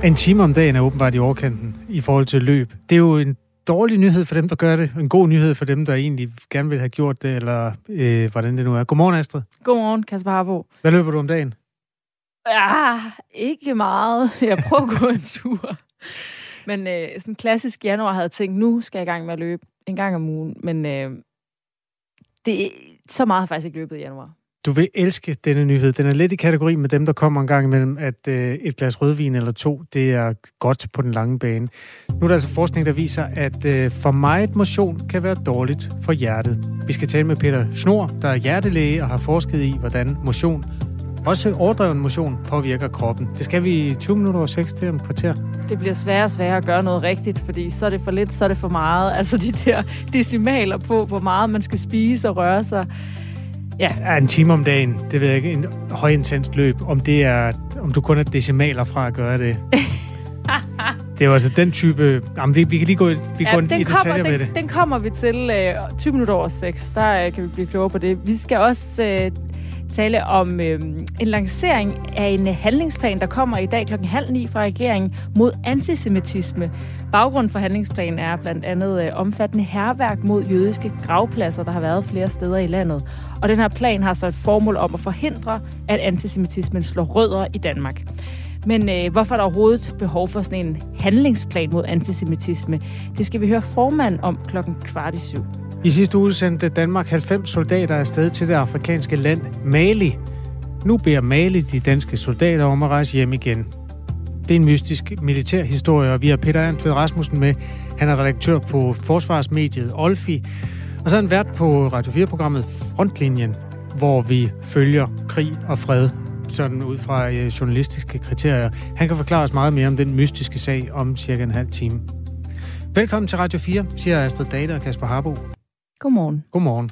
En time om dagen er åbenbart i overkanten i forhold til løb. Det er jo en dårlig nyhed for dem, der gør det. En god nyhed for dem, der egentlig gerne vil have gjort det, eller hvordan det nu er. Godmorgen, Astrid. Godmorgen, Kasper Harbo. Hvad løber du om dagen? Ja, ikke meget. Jeg prøver at gå en tur. Men sådan klassisk januar havde jeg tænkt, nu skal jeg i gang med at løbe en gang om ugen. Men så meget har jeg faktisk ikke løbet i januar. Du vil elske denne nyhed. Den er lidt i kategori med dem, der kommer en gang imellem, at et glas rødvin eller 2, det er godt på den lange bane. Nu er der altså forskning, der viser, at for meget motion kan være dårligt for hjertet. Vi skal tale med Peter Schnoor, der er hjertelæge og har forsket i, hvordan motion, også overdreven motion, påvirker kroppen. Det skal vi i 20 minutter og 6 til om kvarter. Det bliver sværere og sværere at gøre noget rigtigt, fordi så er det for lidt, så er det for meget. Altså de der decimaler på, hvor meget man skal spise og røre sig. Ja, en time om dagen, det ved jeg ikke, en højintenst løb, om du kun er decimaler fra at gøre det. Det er jo altså den type. Jamen, vi kan lige gå i detaljer med det. Den kommer vi til 20 minutter over 6. Der kan vi blive klogere på det. Vi skal også tale om en lancering af en handlingsplan, der kommer i dag 8:30 fra regeringen mod antisemitisme. Baggrunden for handlingsplanen er blandt andet omfattende hærværk mod jødiske gravpladser, der har været flere steder i landet. Og den her plan har så et formål om at forhindre, at antisemitismen slår rødder i Danmark. Men hvorfor er der overhovedet behov for sådan en handlingsplan mod antisemitisme? Det skal vi høre formanden om 6:15. I sidste uge sendte Danmark 90 soldater afsted til det afrikanske land Mali. Nu beder Mali de danske soldater om at rejse hjem igen. Det er en mystisk militær historie, og vi har Peter Ernst Rasmussen med. Han er redaktør på forsvarsmediet Olfi, og så er han vært på Radio 4-programmet Frontlinjen, hvor vi følger krig og fred, sådan ud fra journalistiske kriterier. Han kan forklare os meget mere om den mystiske sag om cirka en halv time. Velkommen til Radio 4, siger Astrid Date og Kasper Harbo. Godmorgen. Godmorgen.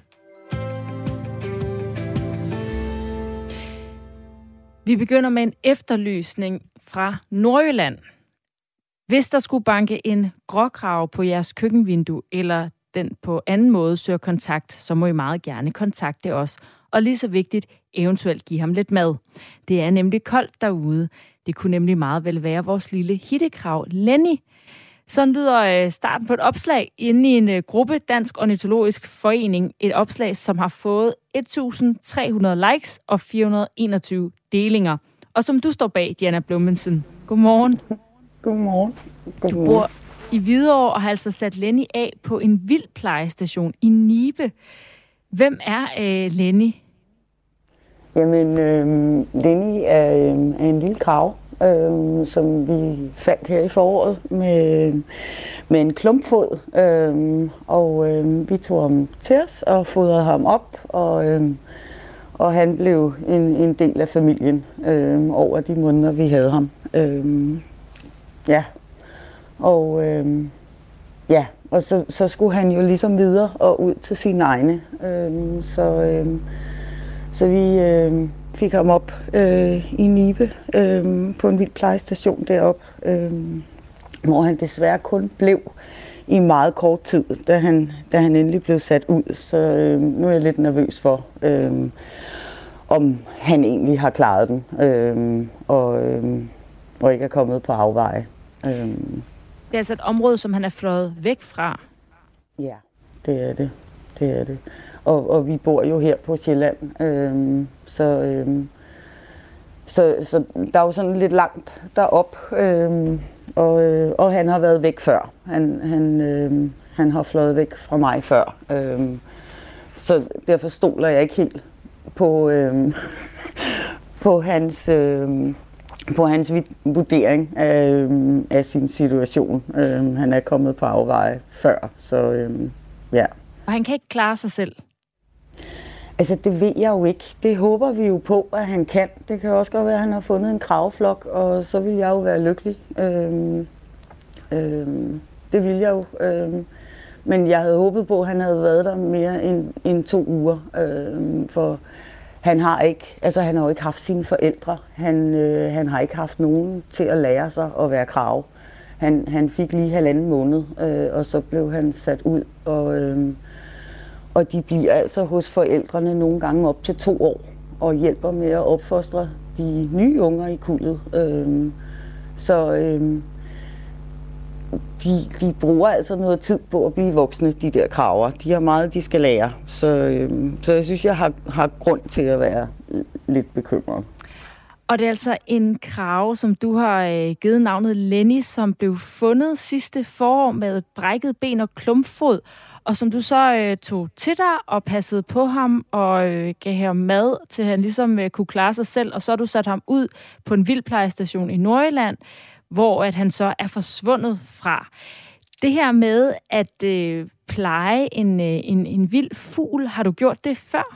Vi begynder med en efterlysning fra Nordjylland. Hvis der skulle banke en gråkrage på jeres køkkenvindue, eller den på anden måde søger kontakt, så må I meget gerne kontakte os. Og lige så vigtigt, eventuelt give ham lidt mad. Det er nemlig koldt derude. Det kunne nemlig meget vel være vores lille hittekrav Lenny. Sådan lyder starten på et opslag inde i en gruppe Dansk Ornitologisk Forening. Et opslag, som har fået 1.300 likes og 421 delinger. Og som du står bag, Diana Blummensen. Godmorgen. Godmorgen. Du bor i Hvidovre og har altså sat Lenny af på en vildtplejestation i Nibe. Hvem er Lenny? Jamen, Lenny er en lille krav, som vi fandt her i foråret med en klumpfod. Vi tog ham til os og fodrede ham op, og han blev en del af familien over de måneder, vi havde ham. Og så skulle han jo ligesom videre og ud til sine egne. Så vi fik ham op i Nibe på en vildtplejestation deroppe, hvor han desværre kun blev i meget kort tid, da han endelig blev sat ud. Så nu er jeg lidt nervøs for, om han egentlig har klaret den, og ikke er kommet på afveje. Det er altså et område, som han er fløjet væk fra. Ja, det er det. Det er det. Og vi bor jo her på Sjælland, så der er jo sådan lidt langt derop, og han har været væk før. Han har fløjet væk fra mig før, så derfor stoler jeg ikke helt på hans vurdering af sin situation. Han er kommet på afveje før, så ja. Og han kan ikke klare sig selv? Altså, det ved jeg jo ikke. Det håber vi jo på, at han kan. Det kan også godt være, at han har fundet en kraveflok, og så vil jeg jo være lykkelig. Det vil jeg jo. Men jeg havde håbet på, at han havde været der mere end 2 uger. For han har jo ikke haft sine forældre. Han har ikke haft nogen til at lære sig at være krav. Han fik lige 1,5 måned, og så blev han sat ud. Og de bliver altså hos forældrene nogle gange op til 2 år og hjælper med at opfostre de nye unger i kuldet. Så de bruger altså noget tid på at blive voksne, de der kraver. De har meget, de skal lære. Så jeg synes, jeg har grund til at være lidt bekymret. Og det er altså en krage, som du har givet navnet Lenny, som blev fundet sidste forår med et brækket ben og klumpfod, og som du så tog til dig og passede på ham og gav ham mad, til han ligesom kunne klare sig selv, og så har du sat ham ud på en vildtplejestation i Nordjylland, hvor at han så er forsvundet fra. Det her med at pleje en vild fugl, har du gjort det før?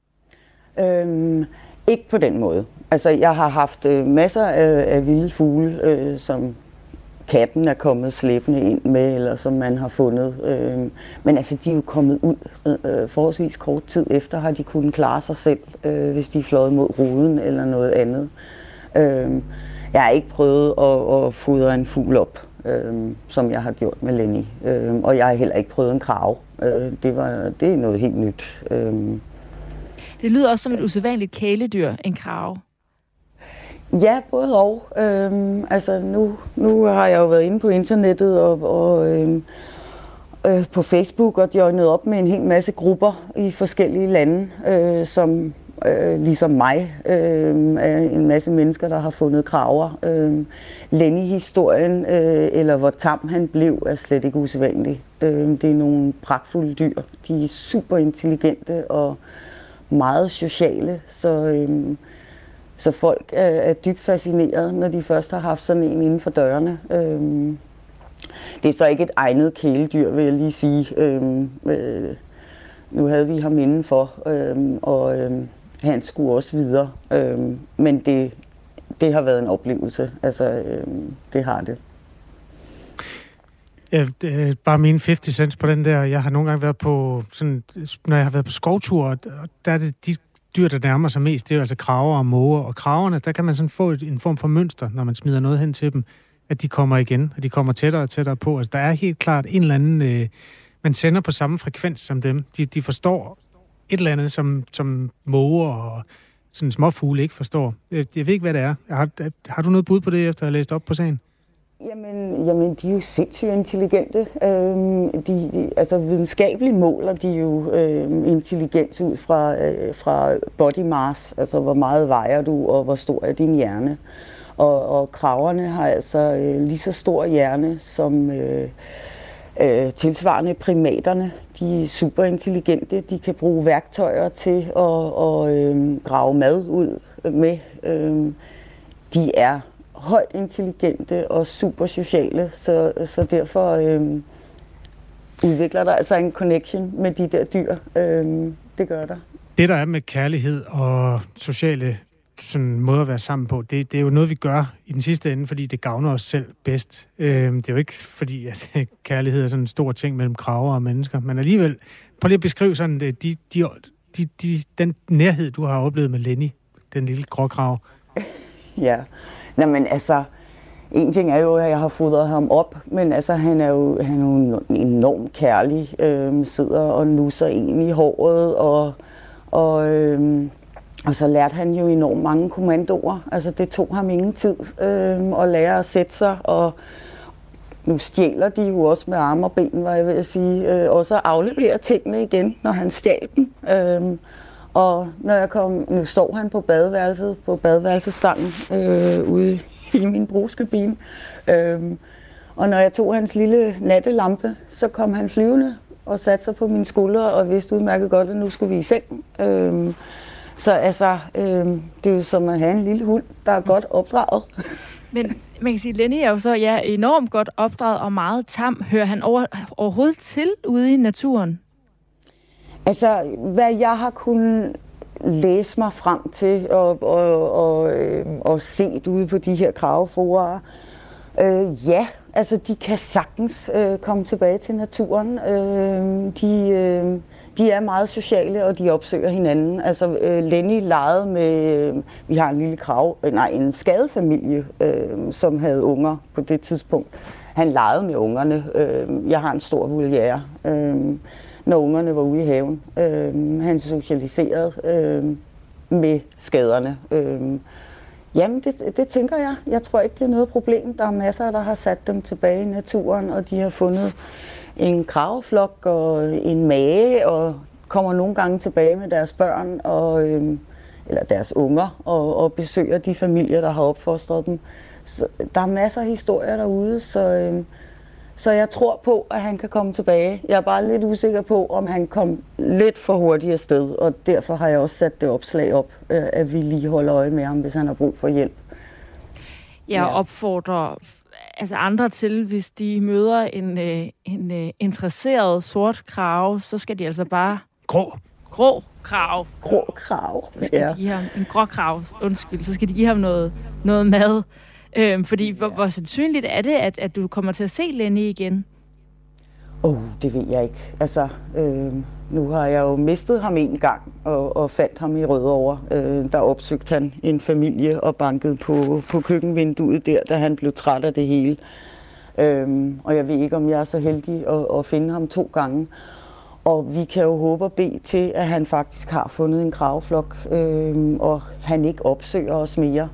Ikke på den måde. Altså, jeg har haft masser af vilde fugle, som katten er kommet slæbende ind med, eller som man har fundet. Men altså, de er jo kommet ud forholdsvis kort tid efter, har de kunnet klare sig selv, hvis de er fløjet mod ruden eller noget andet. Jeg har ikke prøvet at fodre en fugl op, som jeg har gjort med Lenny. Og jeg har heller ikke prøvet en krage. Det er noget helt nyt. Det lyder også som et usædvanligt kæledyr, en krage. Ja, både og. Altså nu har jeg jo været inde på internettet og på Facebook og joinet op med en hel masse grupper i forskellige lande, som ligesom mig er en masse mennesker, der har fundet krager. Lenny-historien, eller hvor tam han blev, er slet ikke usædvanlig. Det er nogle pragtfulde dyr. De er super intelligente og meget sociale, så folk er dybt fascineret, når de først har haft sådan en inden for dørene. Det er så ikke et egnet kæledyr, vil jeg lige sige. Nu havde vi ham indenfor, og han skulle også videre. Men det har været en oplevelse. Altså, det har det. Ja, det er bare mine 50 cents på den der. Jeg har nogle gange været på, sådan, når jeg har været på skovtur, og der er det de dyr, der nærmer sig mest, det er jo altså krager og måger. Og kragerne, der kan man sådan få en form for mønster, når man smider noget hen til dem, at de kommer igen, og de kommer tættere og tættere på. Altså, der er helt klart en eller anden, man sender på samme frekvens som dem. De forstår et eller andet, som måger og sådan småfugle ikke forstår. Jeg ved ikke, hvad det er. Har du noget bud på det, efter at have læst op på sagen? Jamen, de er jo sindssygt intelligente. Altså videnskabeligt måler de jo intelligens ud fra body mass, altså hvor meget vejer du, og hvor stor er din hjerne. Og kragerne har altså lige så stor hjerne som tilsvarende primaterne. De er super intelligente. De kan bruge værktøjer til at grave mad ud med. De er højt intelligente og super sociale, så derfor udvikler der altså en connection med de der dyr. Det gør der. Det, der er med kærlighed og sociale sådan måder at være sammen på, det er jo noget, vi gør i den sidste ende, fordi det gavner os selv bedst. Det er jo ikke fordi, at kærlighed er sådan en stor ting mellem krager og mennesker, men alligevel, prøv lige at beskrive sådan den nærhed, du har oplevet med Lenny, den lille gråkrage. Ja. Nå, men altså, en ting er jo, at jeg har fodret ham op, men altså, han er jo enormt kærlig, sidder og nusser en i håret, og så lærte han jo enormt mange kommandoer. Altså, det tog ham ingen tid at lære at sætte sig, og nu stjæler de jo også med arme og ben, var jeg ved at sige, og så afleverer tingene igen, når han stjal dem. Og når jeg kom, nu sov han på badeværelset, på badeværelsesstangen ude i min brugskabine. Og når jeg tog hans lille nattelampe, så kom han flyvende og satte sig på mine skuldre og vidste udmærket godt, at nu skulle vi i seng. Så altså, det er jo som at have en lille hund, der er godt opdraget. Men man kan sige, at Lenny er jo så enormt godt opdraget og meget tam. Hører han overhovedet til ude i naturen? Altså, hvad jeg har kunnet læse mig frem til og set ude på de her krageforer, ja, altså de kan sagtens komme tilbage til naturen. De er meget sociale, og de opsøger hinanden. Altså, Lenny legede med, vi har en lille en skadefamilie, som havde unger på det tidspunkt. Han legede med ungerne. Jeg har en stor voliere. Når ungerne var ude i haven. Han socialiserede med skaderne. Jamen, det tænker jeg. Jeg tror ikke, det er noget problem. Der er masser, der har sat dem tilbage i naturen, og de har fundet en krageflok og en mage, og kommer nogle gange tilbage med deres børn eller deres unger og besøger de familier, der har opfostret dem. Så der er masser af historier derude, så jeg tror på, at han kan komme tilbage. Jeg er bare lidt usikker på, om han kom lidt for hurtigt afsted, og derfor har jeg også sat det opslag op, at vi lige holder øje med ham, hvis han har brug for hjælp. Jeg opfordrer andre til, hvis de møder en interesseret sort krage, så skal de altså bare... Grå krage. Grå krage, så skal de give ham en grå krage, så skal de give ham noget mad. Fordi hvor sandsynligt er det, at du kommer til at se Lenny igen? Det ved jeg ikke. Altså, nu har jeg jo mistet ham en gang og fandt ham i Rødovre. Der opsøgte han en familie og bankede på køkkenvinduet der, da han blev træt af det hele. Og jeg ved ikke, om jeg er så heldig at finde ham 2 gange. Og vi kan jo håbe og bede til, at han faktisk har fundet en krageflok, og han ikke opsøger os mere.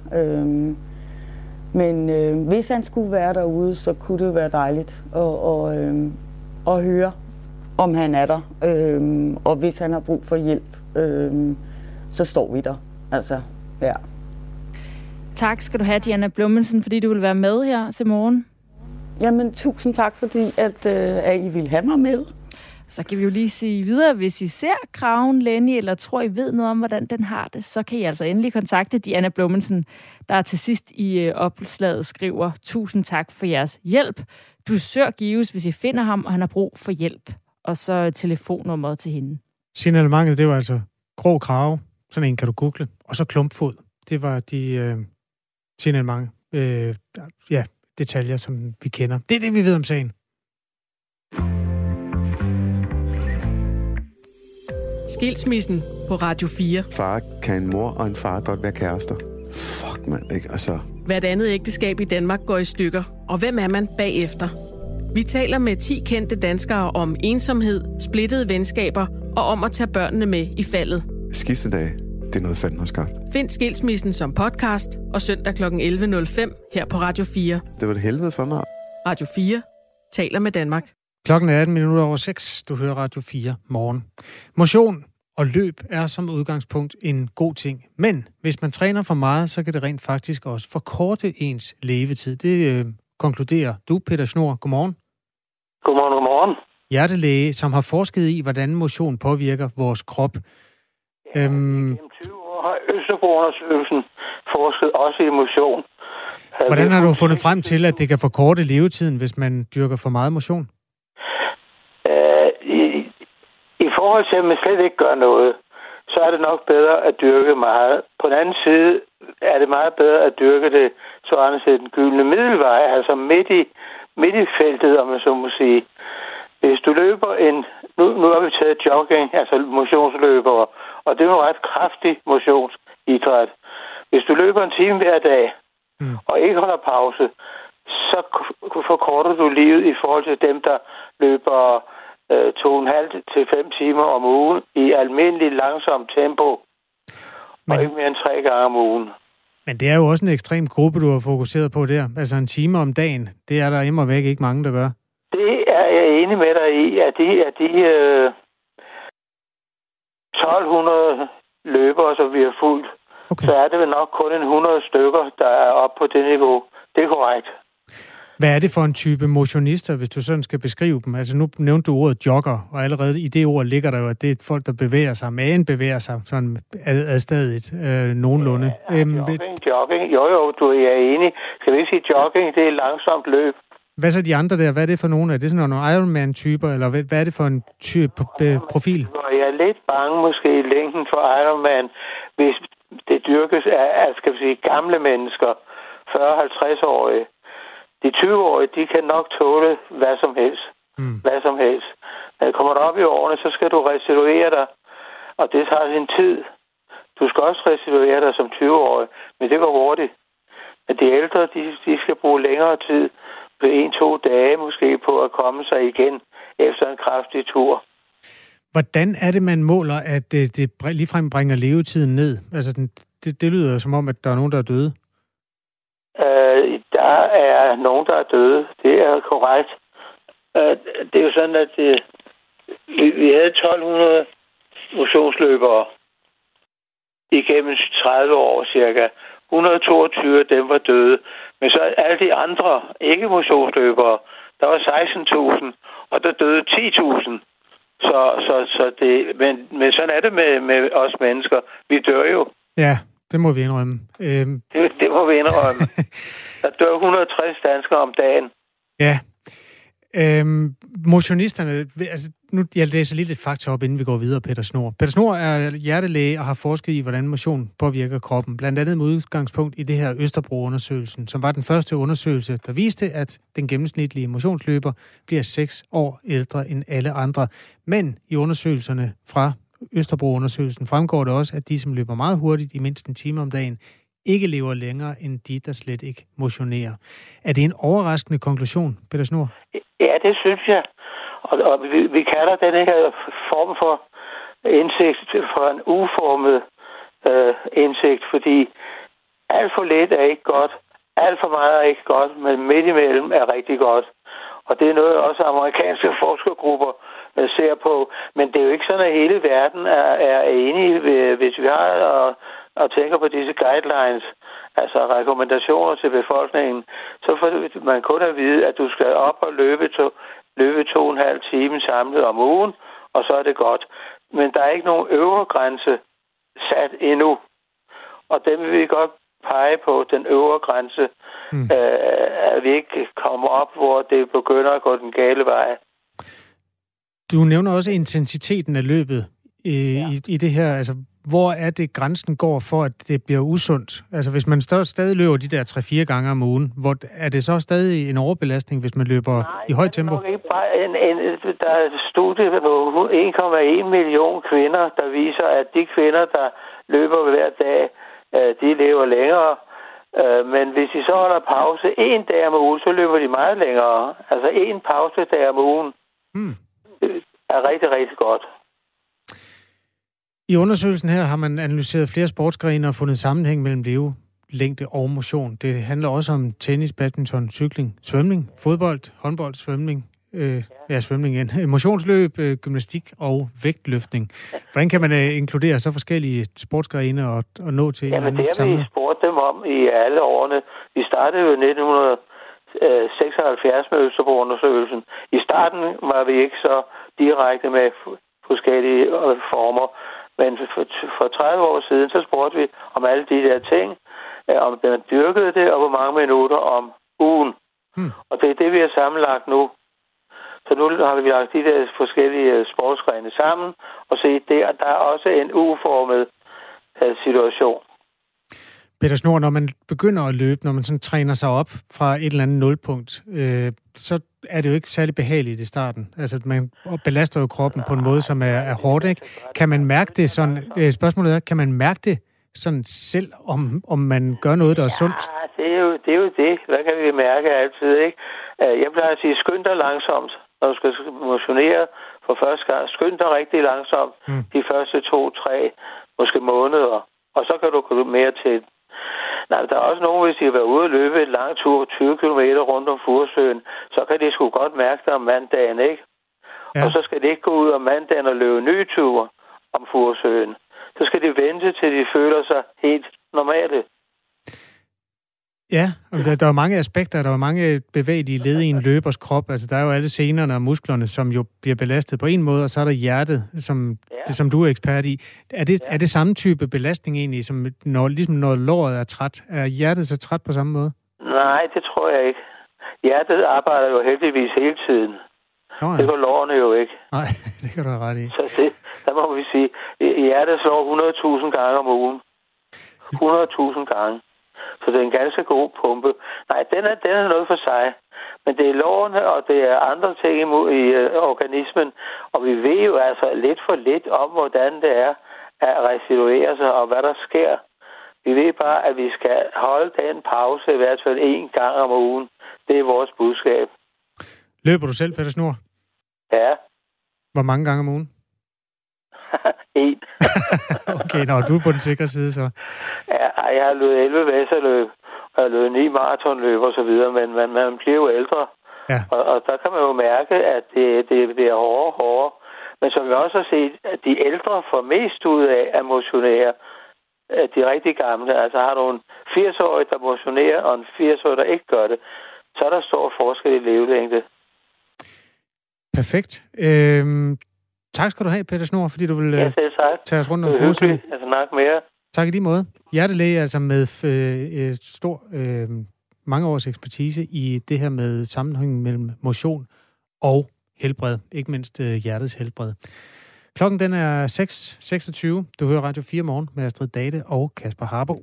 Men hvis han skulle være derude, så kunne det jo være dejligt at høre, om han er der. Og hvis han har brug for hjælp, så står vi der. Altså, ja. Tak skal du have, Diana Blummensen, fordi du vil være med her til morgen. Jamen, tusind tak, fordi at I vil have mig med. Så kan vi jo lige sige videre, hvis I ser kraven Lenny, eller tror, I ved noget om, hvordan den har det, så kan I altså endelig kontakte Diana Blummensen, der til sidst i opslaget skriver, tusind tak for jeres hjælp. Du sør gives, hvis I finder ham, og han har brug for hjælp. Og så telefonnummeret til hende. Signalementet, det var altså grå krage, sådan en kan du google, og så klumpfod. Det var de signalement, detaljer, som vi kender. Det er det, vi ved om sagen. Skilsmissen på Radio 4. Far kan en mor og en far godt være kærester. Fuck, mand, ikke? Altså... Hvert andet ægteskab i Danmark går i stykker. Og hvem er man bagefter? Vi taler med 10 kendte danskere om ensomhed, splittede venskaber og om at tage børnene med i faldet. Skiftedag, det er noget fanden har skabt. Find Skilsmissen som podcast og søndag kl. 11.05 her på Radio 4. Det var det helvede for mig. Radio 4 taler med Danmark. Klokken er 18:06. Du hører Radio 4 morgen. Motion og løb er som udgangspunkt en god ting. Men hvis man træner for meget, så kan det rent faktisk også forkorte ens levetid. Det konkluderer du, Peter Schnoor. Godmorgen. Godmorgen. Hjertelæge, som har forsket i, hvordan motion påvirker vores krop. Gennem 20 år har Østerbro-undersøgelsen forsket også i motion. Hvordan har du fundet frem til, at det kan forkorte levetiden, hvis man dyrker for meget motion? I forhold til, at man slet ikke gør noget, så er det nok bedre at dyrke meget. På den anden side er det meget bedre at dyrke det, så andet set den gyldne middelvej, altså midt i feltet, om man så må sige. Hvis du løber nu har vi taget jogging, altså motionsløbere, og det er jo en ret kraftig motionsidræt. Hvis du løber en time hver dag, og ikke holder pause, så forkorter du livet i forhold til dem, der løber 2,5 til 5 timer om ugen i almindelig langsom tempo, og ikke mere end 3 gange om ugen. Men det er jo også en ekstrem gruppe, du har fokuseret på der. Altså en time om dagen, det er der immer væk ikke mange, der gør. Det er jeg enig med dig i, at de 1200 løbere, som vi har fulgt, okay, så er det vel nok kun 100 stykker, der er oppe på det niveau. Det er korrekt. Hvad er det for en type motionister, hvis du sådan skal beskrive dem? Altså nu nævnte du ordet jogger, og allerede i det ord ligger der jo, at det er folk, der bevæger sig. Magen bevæger sig sådan adstadigt nogenlunde. Jogging. Jo, du er enig. Skal vi ikke sige jogging? Det er langsomt løb. Hvad så de andre der? Hvad er det for nogle? Er det sådan nogle Ironman-typer, eller hvad er det for en type profil? Jeg er lidt bange måske i længden for Ironman, hvis det dyrkes af skal vi sige, gamle mennesker, 40-50-årige. De 20-årige, de kan nok tåle hvad som helst. Hvad som helst. Når kommer du op i årene, så skal du restituere dig. Og det tager sin tid. Du skal også restituere dig som 20-årig, men det går hurtigt. Men de ældre, de skal bruge længere tid, på 1-2 dage måske, på at komme sig igen efter en kraftig tur. Hvordan er det, man måler, at det ligefrem bringer levetiden ned? Altså, det lyder som om, at der er nogen, der er døde. Der er nogen, der er døde. Det er korrekt. Det er jo sådan, at vi havde 1200 motionsløbere igennem 30 år cirka. 122 af dem var døde. Men så alle de andre ikke-motionsløbere, der var 16.000, og der døde 10.000. Så det, men sådan er det med os mennesker. Vi dør jo. Ja, det må vi indrømme. Det må vi indrømme. Der dør 160 danskere om dagen. Ja. Motionisterne, altså nu jeg læser lige lidt fakta op, inden vi går videre, Peter Schnoor. Peter Schnoor er hjertelæge og har forsket i, hvordan motion påvirker kroppen. Blandt andet med udgangspunkt i det her Østerbro-undersøgelsen, som var den første undersøgelse, der viste, at den gennemsnitlige motionsløber bliver 6 år ældre end alle andre. Men i undersøgelserne fra Østerbro-undersøgelsen fremgår det også, at de, som løber meget hurtigt i mindst en time om dagen, ikke lever længere end de, der slet ikke motionerer. Er det en overraskende konklusion, Peter Schnoor? Ja, det synes jeg. Og vi kalder den her form for indsigt for en uformet indsigt, fordi alt for lidt er ikke godt, alt for meget er ikke godt, men midt imellem er rigtig godt. Og det er noget, også amerikanske forskergrupper ser på. Men det er jo ikke sådan, at hele verden er enige, hvis vi har og tænker på disse guidelines, altså rekommendationer til befolkningen, så får man kun at vide, at du skal op og løbe 2,5 timer samlet om ugen, og så er det godt. Men der er ikke nogen øvre grænse sat endnu. Og den vil vi godt pege på, den øvre grænse, at vi ikke kommer op, hvor det begynder at gå den gale vej. Du nævner også intensiteten af løbet i det her. Altså, hvor er det, grænsen går for, at det bliver usundt? Altså, hvis man stadig løber de der 3-4 gange om ugen, er det så stadig en overbelastning, hvis man løber i højt tempo? Nej, der er et studie på 1,1 million kvinder, der viser, at de kvinder, der løber hver dag, de lever længere. Men hvis de så holder pause 1 dag om ugen, så løber de meget længere. Altså 1 pausedag om ugen er rigtig, rigtig godt. I undersøgelsen her har man analyseret flere sportsgrene og fundet sammenhæng mellem levelængde og motion. Det handler også om tennis, badminton, cykling, svømning, fodbold, håndbold, svømning, svømning igen, motionsløb, gymnastik og vægtløftning. Hvordan kan man inkludere så forskellige sportsgrene og nå til en anden sammenhæng? Jamen det har vi spurgt dem om i alle årene. Vi startede jo i 1976 med Østerbro-undersøgelsen. I starten var vi ikke så direkte med forskellige former. Men for 30 år siden, så spurgte vi om alle de der ting, om man dyrkede det, og hvor mange minutter om ugen. Og det er det, vi har sammenlagt nu. Så nu har vi lagt de der forskellige sportsgrene sammen, og set der er også en uformet situation. Peter Schnoor, når man begynder at løbe, når man sådan træner sig op fra et eller andet nulpunkt, så er det jo ikke særlig behageligt i starten. Altså, man belaster jo kroppen på en måde, som er hårdt, ikke? Kan man mærke det sådan? Spørgsmålet er, kan man mærke det sådan selv, om man gør noget, der er sundt? Ja, det er jo det. Hvad kan vi mærke altid, ikke? Jeg plejer at sige, skynd dig langsomt, når du skal motionere for første gang. Skynd dig rigtig langsomt de første 2-3, måske måneder. Og så kan du gå mere til. Nej, der er også nogen, hvis de har været ude og løbe en lang tur på 20 km rundt om Furesøen, så kan de sgu godt mærke det om mandagen, ikke? Ja. Og så skal de ikke gå ud om mandagen og løbe nye ture om Furesøen. Så skal de vente, til de føler sig helt normale. Ja, der er mange aspekter, der er mange bevægelige led i en løbers krop. Altså, der er jo alle senerne og musklerne, som jo bliver belastet på en måde, og så er der hjertet, som du er ekspert i. Er det samme type belastning egentlig, som når låret er træt? Er hjertet så træt på samme måde? Nej, det tror jeg ikke. Hjertet arbejder jo heldigvis hele tiden. Nå, ja. Det går lårene jo ikke. Nej, det kan du have ret i. Så der må vi sige, hjertet slår 100.000 gange om ugen. 100.000 gange. Så det er en ganske god pumpe. Nej, den er noget for sig. Men det er lårene, og det er andre ting i organismen. Og vi ved jo altså lidt for lidt om, hvordan det er at restituere sig, og hvad der sker. Vi ved bare, at vi skal holde den pause i hvert fald 1 gang om ugen. Det er vores budskab. Løber du selv, Peter Schnoor? Ja. Hvor mange gange om ugen? 1. Okay, du er på den sikre side, så. Ja, jeg har løbet 11 væsserløb, og løbet 9 maratonløb og så videre, men man bliver jo ældre. Ja. Og der kan man jo mærke, at det bliver hårdere. Men som vi også har set, at de ældre får mest ud af at motionere. De rigtig gamle. Altså har du en 80-årig, der motionerer, og en 80-årig, der ikke gør det, så er der stor forskel i levelængde. Perfekt. Tak skal du have, Peter Schnoor, fordi du vil tage os rundt om forsøget. Altså nok mere. Tak i lige måde. Hjertelæge altså med stor mange års ekspertise i det her med sammenhængen mellem motion og helbred. Ikke mindst hjertets helbred. Klokken den er 6.26. Du hører Radio 4 morgen med Astrid Date og Kasper Harbo.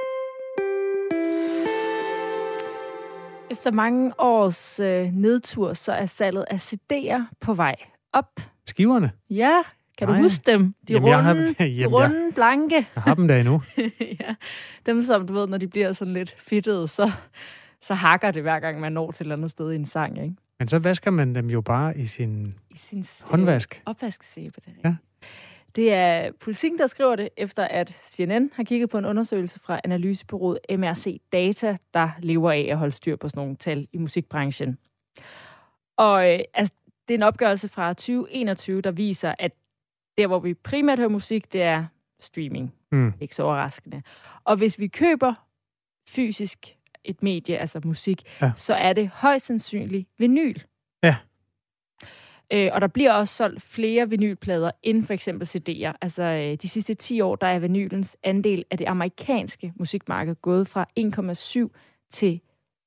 Efter mange års nedtur, så er salget af CD'er på vej op. Skiverne? Ja, kan du huske dem? De runde, blanke. Jeg har dem der endnu. Ja, dem som du ved, når de bliver sådan lidt fedtede, så hakker det hver gang, man når til et eller andet sted i en sang, ikke? Men så vasker man dem jo bare i sin håndvask. Opvasksæbe, det ja. Det er Politiken, der skriver det, efter at CNN har kigget på en undersøgelse fra analysebureauet MRC Data, der lever af at holde styr på sådan nogle tal i musikbranchen. Og det er en opgørelse fra 2021, der viser, at der, hvor vi primært hører musik, det er streaming. Ikke så overraskende. Og hvis vi køber fysisk et medie, altså musik, så er det højst sandsynligt vinyl. Ja. Og der bliver også solgt flere vinylplader end for eksempel CD'er. Altså de sidste 10 år, der er vinylens andel af det amerikanske musikmarked gået fra 1,7 til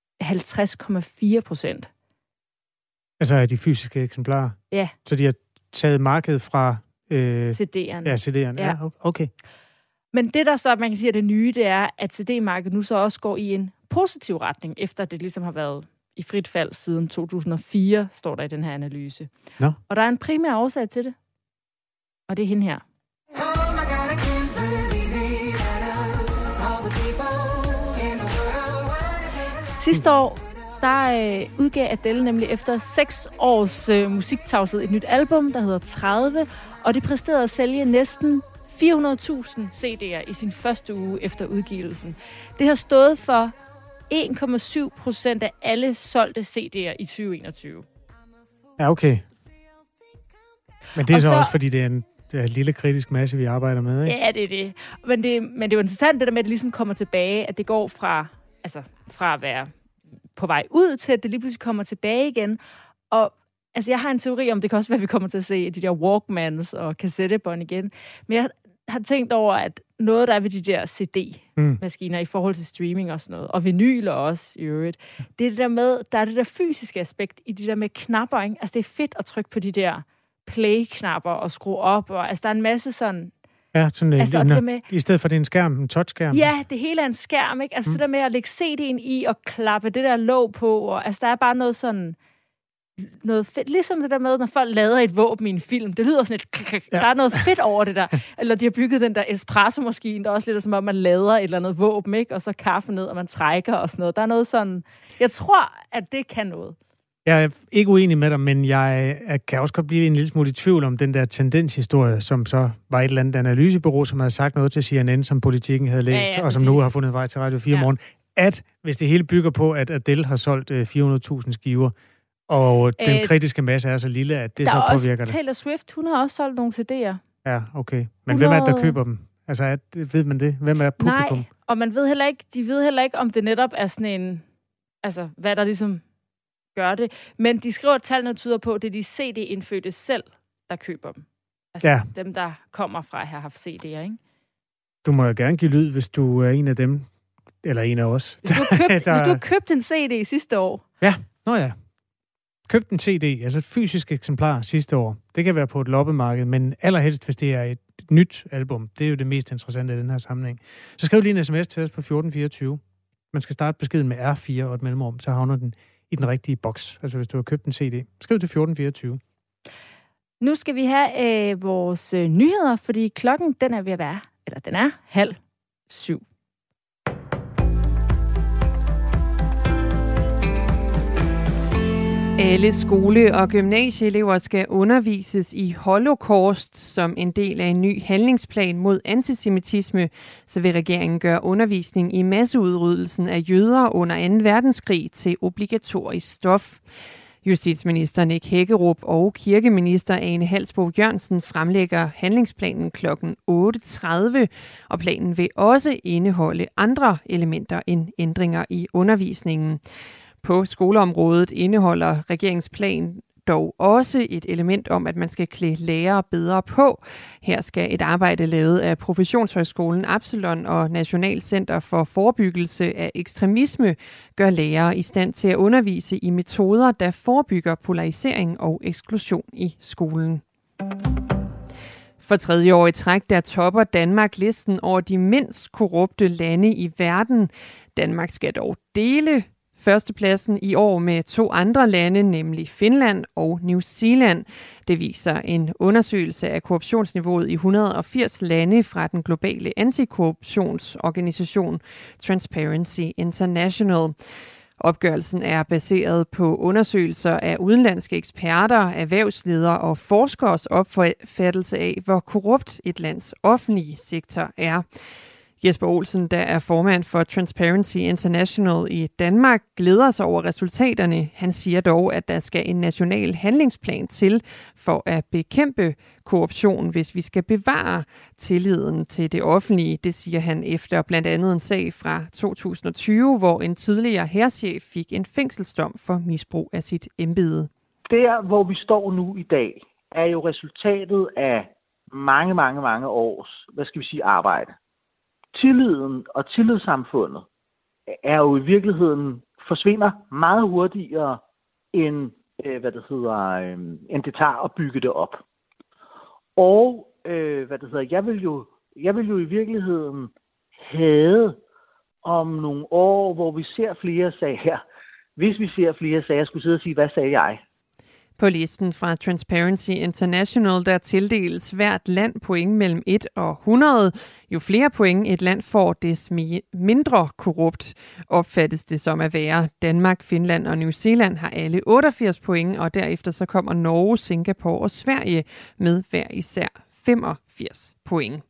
50,4%. Altså af de fysiske eksemplarer? Ja. Så de har taget markedet fra CD'erne. Ja, CD'erne. Ja, okay. Men det, der så, man kan sige, er det nye, det er, at CD-markedet nu så også går i en positiv retning, efter det ligesom har været i frit fald siden 2004, står der i den her analyse. No. Og der er en primær årsag til det, og det er hende her. Sidste år, der udgav Adele nemlig efter 6 års musiktavshed et nyt album, der hedder 30, og det præsterede at sælge næsten 400.000 CD'er i sin første uge efter udgivelsen. Det har stået for 1,7% af alle solgte CD'er i 2021. Ja, okay. Men det er så også, fordi det er en lille kritisk masse, vi arbejder med, ikke? Ja, det er det. Men det er jo interessant, det der med, at det ligesom kommer tilbage, at det går fra at være på vej ud til, at det lige pludselig kommer tilbage igen. Og altså, jeg har en teori om, det kan også være, at vi kommer til at se de der Walkmans og kassettebånd igen. Men jeg har tænkt over, at noget, der er ved de der CD-maskiner i forhold til streaming og sådan noget, og vinyler også i øvrigt, det er det der med, der er det der fysiske aspekt i de der med knapper, ikke? Altså, det er fedt at trykke på de der play-knapper og skrue op, og altså, der er en masse sådan... Ja, sådan i stedet for det er en skærm, en touchskærm. Ja, det hele er en skærm, ikke? Altså, det der med at lægge CD'en i og klappe det der låg på, og altså, der er bare noget sådan... noget fedt, ligesom det der med, når folk lader et våben i en film. Det lyder sådan lidt... Ja. Der er noget fedt over det der. Eller de har bygget den der espresso-maskine, der er også lidt som om, man lader et eller andet våben, ikke? Og så kaffe ned, og man trækker og sådan noget. Der er noget sådan... Jeg tror, at det kan noget. Jeg er ikke uenig med dig, men jeg kan også godt blive en lille smule i tvivl om den der tendenshistorie, som så var et eller andet analysebureau, som havde sagt noget til CNN, som Politiken havde læst, og som nu har fundet vej til Radio 4 morgen, at hvis det hele bygger på, at Adele har solgt 400.000 skiver, og den kritiske masse er så lille, at det så påvirker det. Der er også Taylor Swift, hun har også solgt nogle CD'er. Ja, okay. Men hvem er det, der køber dem? Altså, ved man det? Hvem er publikum? Nej, og man ved heller ikke, de ved heller ikke, om det netop er sådan en... Altså, hvad der ligesom gør det. Men de skriver, at tallene tyder på, at det er de CD-indfødte selv, der køber dem. Altså dem, der kommer fra at have haft CD'er, ikke? Du må jo gerne give lyd, hvis du er en af dem, eller en af os. Hvis du har købt en CD sidste år. Ja, købt en CD, altså et fysisk eksemplar sidste år. Det kan være på et loppemarked, men allerhelst, hvis det er et nyt album. Det er jo det mest interessante i den her sammenhæng. Så skriv lige en sms til os på 1424. Man skal starte beskeden med R4 og et mellemrum, så havner den i den rigtige boks. Altså hvis du har købt en CD. Skriv til 1424. Nu skal vi have vores nyheder, fordi klokken den er ved at være, eller den er 6:30. Alle skole- og gymnasieelever skal undervises i Holocaust som en del af en ny handlingsplan mod antisemitisme, så vil regeringen gøre undervisning i masseudryddelsen af jøder under 2. verdenskrig til obligatorisk stof. Justitsminister Nick Hækkerup og kirkeminister Ane Halsboe-Jørgensen fremlægger handlingsplanen kl. 8.30, og planen vil også indeholde andre elementer end ændringer i undervisningen. På skoleområdet indeholder regeringsplan dog også et element om, at man skal klæde lærere bedre på. Her skal et arbejde lavet af Professionshøjskolen Absalon og National Center for Forebyggelse af Ekstremisme gøre lærere i stand til at undervise i metoder, der forebygger polarisering og eksklusion i skolen. For 3. år i træk, der topper Danmark listen over de mindst korrupte lande i verden. Danmark skal dog dele førstepladsen i år med 2 andre lande, nemlig Finland og New Zealand. Det viser en undersøgelse af korruptionsniveauet i 180 lande fra den globale antikorruptionsorganisation Transparency International. Opgørelsen er baseret på undersøgelser af udenlandske eksperter, erhvervsledere og forskeres opfattelse af, hvor korrupt et lands offentlige sektor er. Jesper Olsen, der er formand for Transparency International i Danmark, glæder sig over resultaterne. Han siger dog, at der skal en national handlingsplan til for at bekæmpe korruption, hvis vi skal bevare tilliden til det offentlige. Det siger han efter blandt andet en sag fra 2020, hvor en tidligere hærchef fik en fængselsdom for misbrug af sit embede. Der, hvor vi står nu i dag, er jo resultatet af mange års, arbejde. Tilliden og tillidssamfundet er jo i virkeligheden forsvinder meget hurtigere end end det tager at bygge det op. Og jeg vil jo i virkeligheden have om nogle år, hvor vi ser flere sager. Hvis vi ser flere sager, skulle sidde og sige, hvad sagde jeg? På listen fra Transparency International, der tildeles hvert land point mellem 1 og 100. Jo flere point et land får, des mindre korrupt opfattes det som at være. Danmark, Finland og New Zealand har alle 88 point, og derefter så kommer Norge, Singapore og Sverige med hver især 85 point.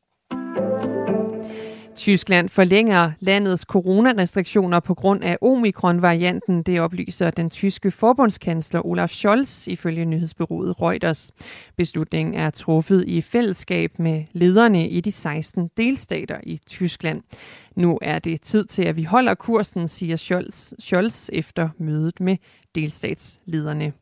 Tyskland forlænger landets coronarestriktioner på grund af omikron-varianten. Det oplyser den tyske forbundskansler Olaf Scholz ifølge nyhedsbureauet Reuters. Beslutningen er truffet i fællesskab med lederne i de 16 delstater i Tyskland. Nu er det tid til, at vi holder kursen, siger Scholz efter mødet med delstatslederne.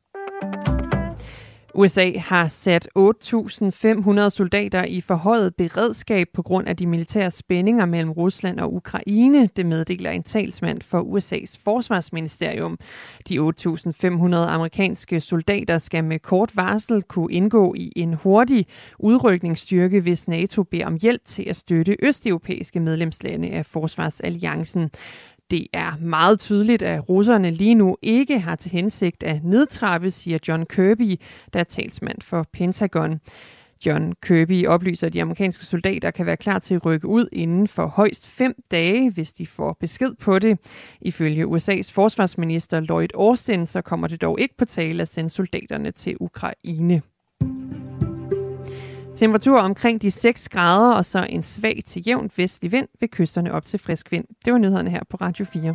USA har sat 8.500 soldater i forhøjet beredskab på grund af de militære spændinger mellem Rusland og Ukraine. Det meddeler en talsmand for USA's forsvarsministerium. De 8.500 amerikanske soldater skal med kort varsel kunne indgå i en hurtig udrykningsstyrke, hvis NATO beder om hjælp til at støtte østeuropæiske medlemslande af forsvarsalliancen. Det er meget tydeligt, at russerne lige nu ikke har til hensigt at nedtrappe, siger John Kirby, der er talsmand for Pentagon. John Kirby oplyser, at de amerikanske soldater kan være klar til at rykke ud inden for højst 5 dage, hvis de får besked på det. Ifølge USA's forsvarsminister Lloyd Austin, så kommer det dog ikke på tale at sende soldaterne til Ukraine. Temperatur omkring de 6 grader, og så en svag til jævnt vestlig vind ved kysterne op til frisk vind. Det var nyhederne her på Radio 4.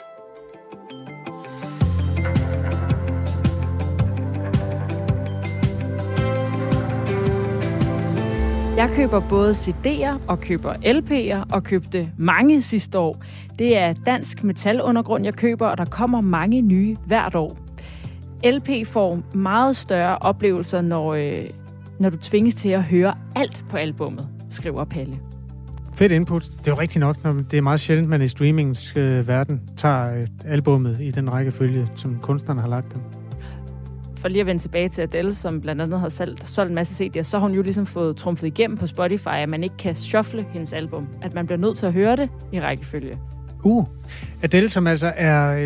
Jeg køber både CD'er og køber LP'er og købte mange sidste år. Det er dansk metalundergrund, jeg køber, og der kommer mange nye hvert år. LP får meget større oplevelser, når du tvinges til at høre alt på albummet, skriver Palle. Fedt input. Det er jo rigtigt nok, når det er meget sjældent, man i streamings verden tager albummet i den rækkefølge, som kunstnerne har lagt dem. For lige at vende tilbage til Adele, som blandt andet har solgt en masse CD'er, så har hun jo ligesom fået trumfet igennem på Spotify, at man ikke kan shuffle hendes album. At man bliver nødt til at høre det i rækkefølge. Adele, som altså er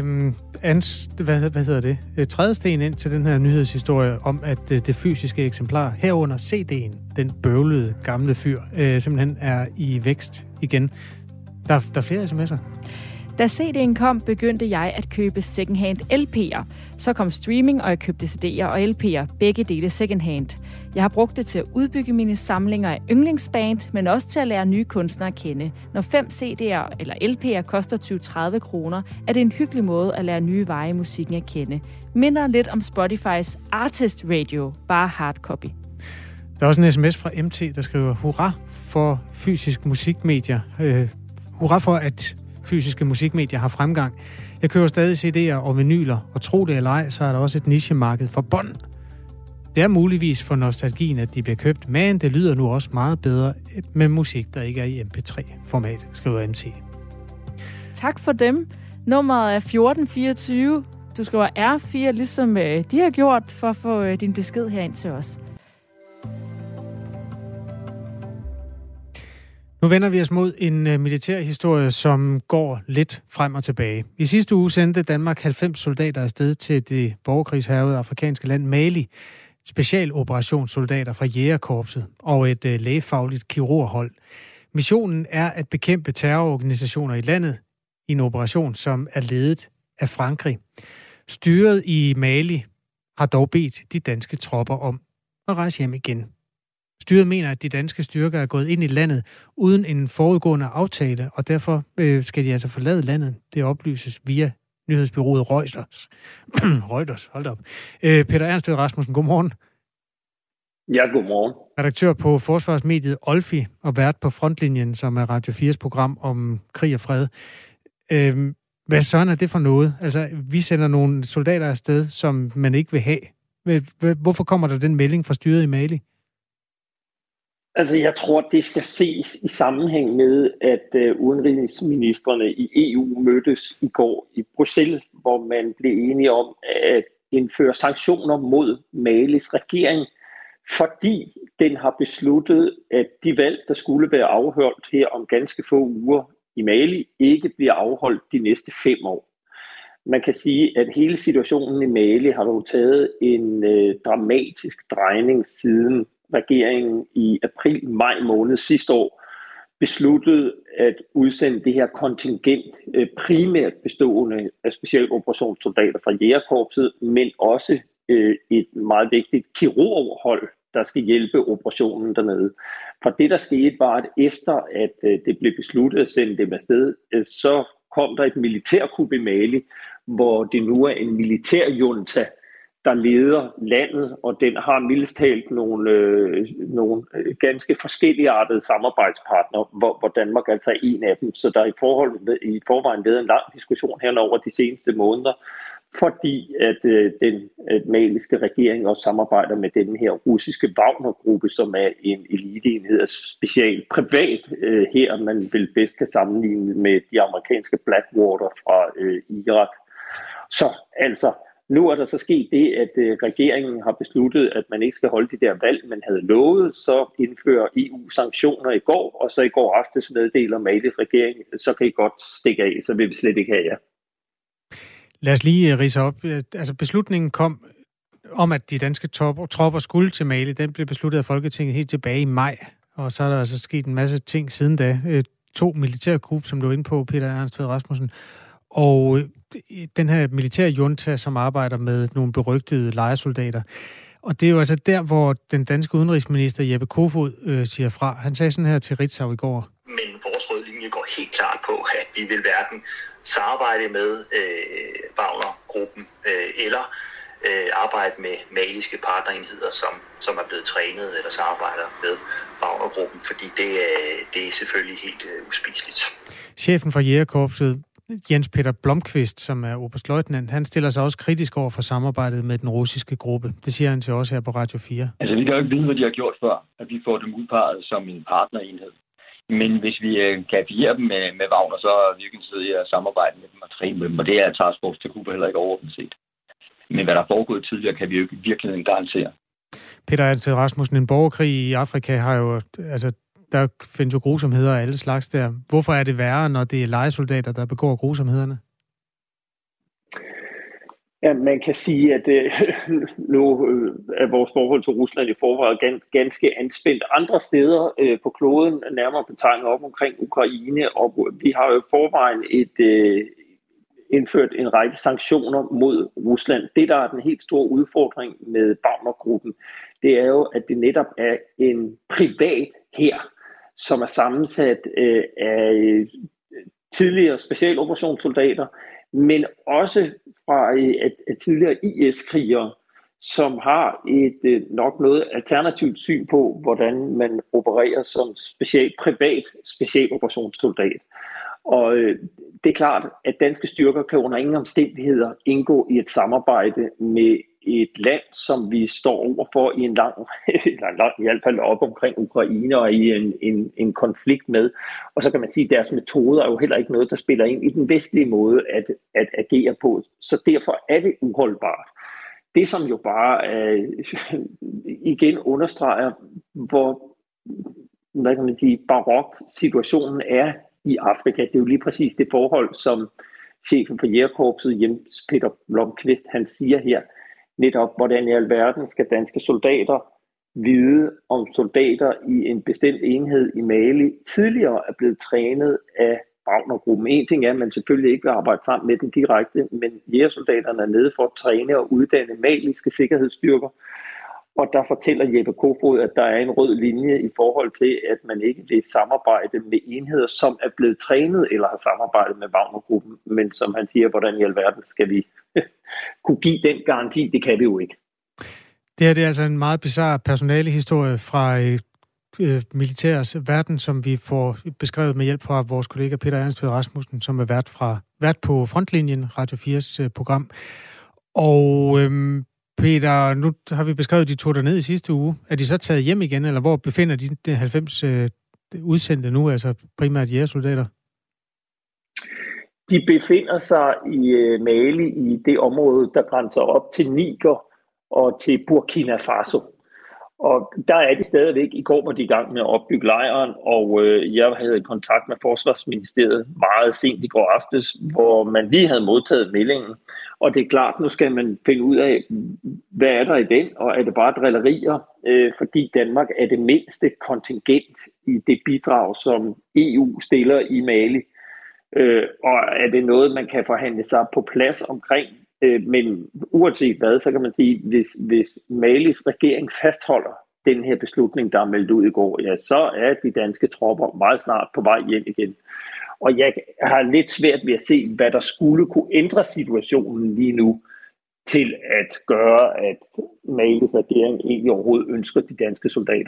trædesten ind til den her nyhedshistorie om, at det fysiske eksemplar, herunder CD'en, den bøvlede gamle fyr, simpelthen er i vækst igen. Der er flere sms'er. Da CD'en kom, begyndte jeg at købe secondhand LP'er. Så kom streaming, og jeg købte CD'er og LP'er, begge dele secondhand. Jeg har brugt det til at udbygge mine samlinger af yndlingsband, men også til at lære nye kunstnere at kende. Når 5 CD'er eller LP'er koster 20-30 kroner, er det en hyggelig måde at lære nye veje i musikken at kende. Minder lidt om Spotifys Artist Radio, bare hardcopy. Der er også en sms fra MT, der skriver, hurra for fysiske musikmedier. Hurra for, at fysiske musikmedier har fremgang. Jeg køber stadig CD'er og vinyler, og tro det eller ej, så er der også et nichemarked for bånd. Det er muligvis for nostalgien, at de bliver købt, men det lyder nu også meget bedre med musik, der ikke er i MP3-format, skriver MT. Tak for dem. Nummeret er 1424. Du skriver R4, ligesom de har gjort, for at få din besked herind til os. Nu vender vi os mod en militærhistorie, som går lidt frem og tilbage. I sidste uge sendte Danmark 90 soldater afsted til det borgerkrigshærgede afrikanske land Mali. Specialoperationssoldater fra Jægerkorpset og et lægefagligt kirurghold. Missionen er at bekæmpe terrororganisationer i landet i en operation, som er ledet af Frankrig. Styret i Mali har dog bedt de danske tropper om at rejse hjem igen. Styret mener, at de danske styrker er gået ind i landet uden en forudgående aftale, og derfor skal de altså forlade landet. Det oplyses via nyhedsbureauet Reuters. Reuters, hold op. Peter Ernst Rasmussen, godmorgen. Ja, godmorgen. Redaktør på forsvarsmediet Olfi og vært på Frontlinjen, som er Radio 4's program om krig og fred. Hvad sådan er det for noget? Altså, vi sender nogle soldater afsted, som man ikke vil have. Hvorfor kommer der den melding fra styret i Mali? Altså, jeg tror, det skal ses i sammenhæng med, at udenrigsministrene i EU mødtes i går i Bruxelles, hvor man blev enige om at indføre sanktioner mod Malis regering, fordi den har besluttet, at de valg, der skulle være afholdt her om ganske få uger i Mali, ikke bliver afholdt de næste 5 år. Man kan sige, at hele situationen i Mali har jo taget en dramatisk drejning siden regeringen i april-maj måned sidste år besluttede at udsende det her kontingent, primært bestående af specialoperationssoldater fra Jægerkorpset, men også et meget vigtigt kirurghold, der skal hjælpe operationen dernede. For det, der skete, var, at efter at det blev besluttet at sende dem afsted, så kom der et militærkup i Mali, hvor det nu er en militærjunta, der leder landet, og den har mildest talt nogle ganske forskelligartede samarbejdspartnere, hvor Danmark altså er en af dem. Så der er i forvejen været en lang diskussion her over de seneste måneder, fordi at den maliske regering også samarbejder med den her russiske Wagner-gruppe, som er en eliteenhed af specielt privat her, man vil bedst kan sammenligne med de amerikanske Blackwater fra Irak. Så altså, nu er der så sket det, at regeringen har besluttet, at man ikke skal holde de der valg, man havde lovet. Så indfører EU sanktioner i går, og så i går aftes meddeler Malis regering, så kan I godt stikke af, så vil vi slet ikke have jer. Lad os lige ridse op. Altså beslutningen kom om, at de danske tropper skulle til Mali. Den blev besluttet af Folketinget helt tilbage i maj. Og så er der altså sket en masse ting siden da. 2 militærkup, som du er inde på, Peter Ernst Rasmussen. Og den her militærjunta, som arbejder med nogle berygtede lejesoldater. Og det er jo altså der, hvor den danske udenrigsminister Jeppe Kofod siger fra. Han sagde sådan her til Ritzau i går. Men vores røde linje går helt klart på, at vi vil hverken samarbejde med Wagner-gruppen eller arbejde med maliske partnerenheder, som er blevet trænet eller samarbejder med Wagner-gruppen, fordi det er selvfølgelig helt uspiseligt. Chefen for Jægerkorpset, Jens Peter Blomqvist, som er oberstløjtnant, han stiller sig også kritisk over for samarbejdet med den russiske gruppe. Det siger han til os her på Radio 4. Altså, vi kan jo ikke vide, hvad de har gjort før, at vi får dem udpeget som en partnerenhed. Men hvis vi kan affiliere dem med Wagner, så er vi jo ikke siddet i at samarbejde med dem og træne med dem, og det er Task Force Takuba heller ikke overordnet set. Men hvad der er foregået tidligere, kan vi jo ikke virkelig garantere. Peter Ernst Rasmussen, en borgerkrig i Afrika har jo, altså, der findes jo grusomheder af alle slags der. Hvorfor er det værre, når det er lejesoldater, der begår grusomhederne? Ja, man kan sige, at nu er vores forhold til Rusland i forvejen ganske anspændt. Andre steder på kloden, nærmere betegnet op omkring Ukraine, og vi har jo i forvejen indført en række sanktioner mod Rusland. Det, der er den helt store udfordring med Wagner-gruppen, det er jo, at det netop er en privat hær, som er sammensat af tidligere specialoperationssoldater, men også fra tidligere IS-krigere, som har et nok noget alternativt syn på, hvordan man opererer som privat specialoperationssoldat. Og det er klart, at danske styrker kan under ingen omstændigheder indgå i et samarbejde med et land, som vi står overfor i en lang i hvert fald op omkring Ukraine og i en konflikt med. Og så kan man sige, at deres metoder er jo heller ikke noget, der spiller ind i den vestlige måde at agere på. Så derfor er det uholdbart. Det, som jo bare igen understreger, hvor barok situationen er i Afrika. Det er jo lige præcis det forhold, som chefen for Jægerkorpset, Jens Peter Blomqvist, han siger her, netop hvordan i alverden skal danske soldater vide, om soldater i en bestemt enhed i Mali tidligere er blevet trænet af Wagner-gruppen. En ting er, at man selvfølgelig ikke vil arbejde sammen med dem direkte, men jægersoldaterne er nede for at træne og uddanne maliske sikkerhedsstyrker. Og der fortæller Jeppe Kofod, at der er en rød linje i forhold til, at man ikke vil samarbejde med enheder, som er blevet trænet eller har samarbejdet med Wagner-gruppen. Men som han siger, hvordan i alverden skal vi kunne give den garanti? Det kan vi jo ikke. Det her det er altså en meget bizarre personalehistorie fra militærets verden, som vi får beskrevet med hjælp fra vores kollega Peter Ernst Rasmussen, som er vært på Frontlinjen, Radio 4's program. Og Peter, nu har vi beskrevet, de tog derned i sidste uge. Er de så taget hjem igen, eller hvor befinder de 90 udsendte nu, altså primært jægersoldater? De befinder sig i Mali, i det område, der grænser op til Niger og til Burkina Faso. Og der er de stadigvæk. I går var de i gang med at opbygge lejren, og jeg havde kontakt med Forsvarsministeriet meget sent i går aftes, hvor man lige havde modtaget meldingen. Og det er klart, nu skal man finde ud af, hvad er der i den, og er det bare drillerier, fordi Danmark er det mindste kontingent i det bidrag, som EU stiller i Mali. Og er det noget, man kan forhandle sig på plads omkring? Men uanset hvad, så kan man sige, hvis Malis regering fastholder den her beslutning, der er meldt ud i går, ja, så er de danske tropper meget snart på vej hjem igen. Og jeg har lidt svært ved at se, hvad der skulle kunne ændre situationen lige nu til at gøre, at Malis regering egentlig overhovedet ønsker de danske soldater.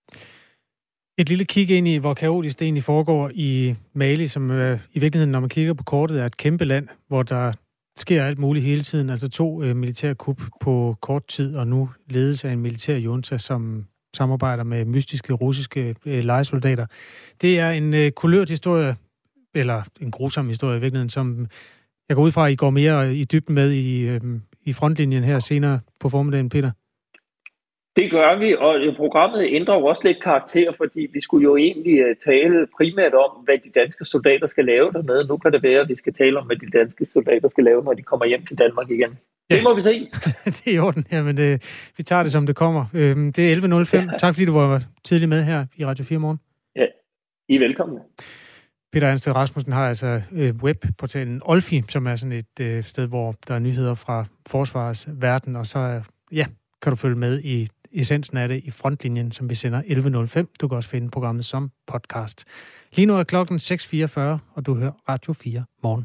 Et lille kig ind i, hvor kaotisk det egentlig foregår i Mali, som i virkeligheden, når man kigger på kortet, er et kæmpe land, hvor der sker alt muligt hele tiden. Altså 2 militærkup på kort tid, og nu ledes af en militær junta, som samarbejder med mystiske russiske lejesoldater. Det er en kulørt historie, eller en grusom historie i virkeligheden, som jeg går ud fra, at I går mere i dybden med i Frontlinjen her senere på formiddagen, Peter. Det gør vi, og programmet ændrer jo også lidt karakter, fordi vi skulle jo egentlig tale primært om, hvad de danske soldater skal lave dernede. Nu kan det være, at vi skal tale om, hvad de danske soldater skal lave, når de kommer hjem til Danmark igen. Ja. Det må vi se. Det er i orden her, men vi tager det, som det kommer. Det er 11.05. Tak fordi du var tidlig med her i Radio 4 Morgen. Ja, I er velkomne. Peter Ernst Rasmussen har altså webportalen Olfi, som er sådan et sted, hvor der er nyheder fra forsvarets verden, og så kan du følge med i essensen af det i Frontlinjen, som vi sender 11.05. Du kan også finde programmet som podcast. Lige nu er klokken 6.44, og du hører Radio 4 Morgen.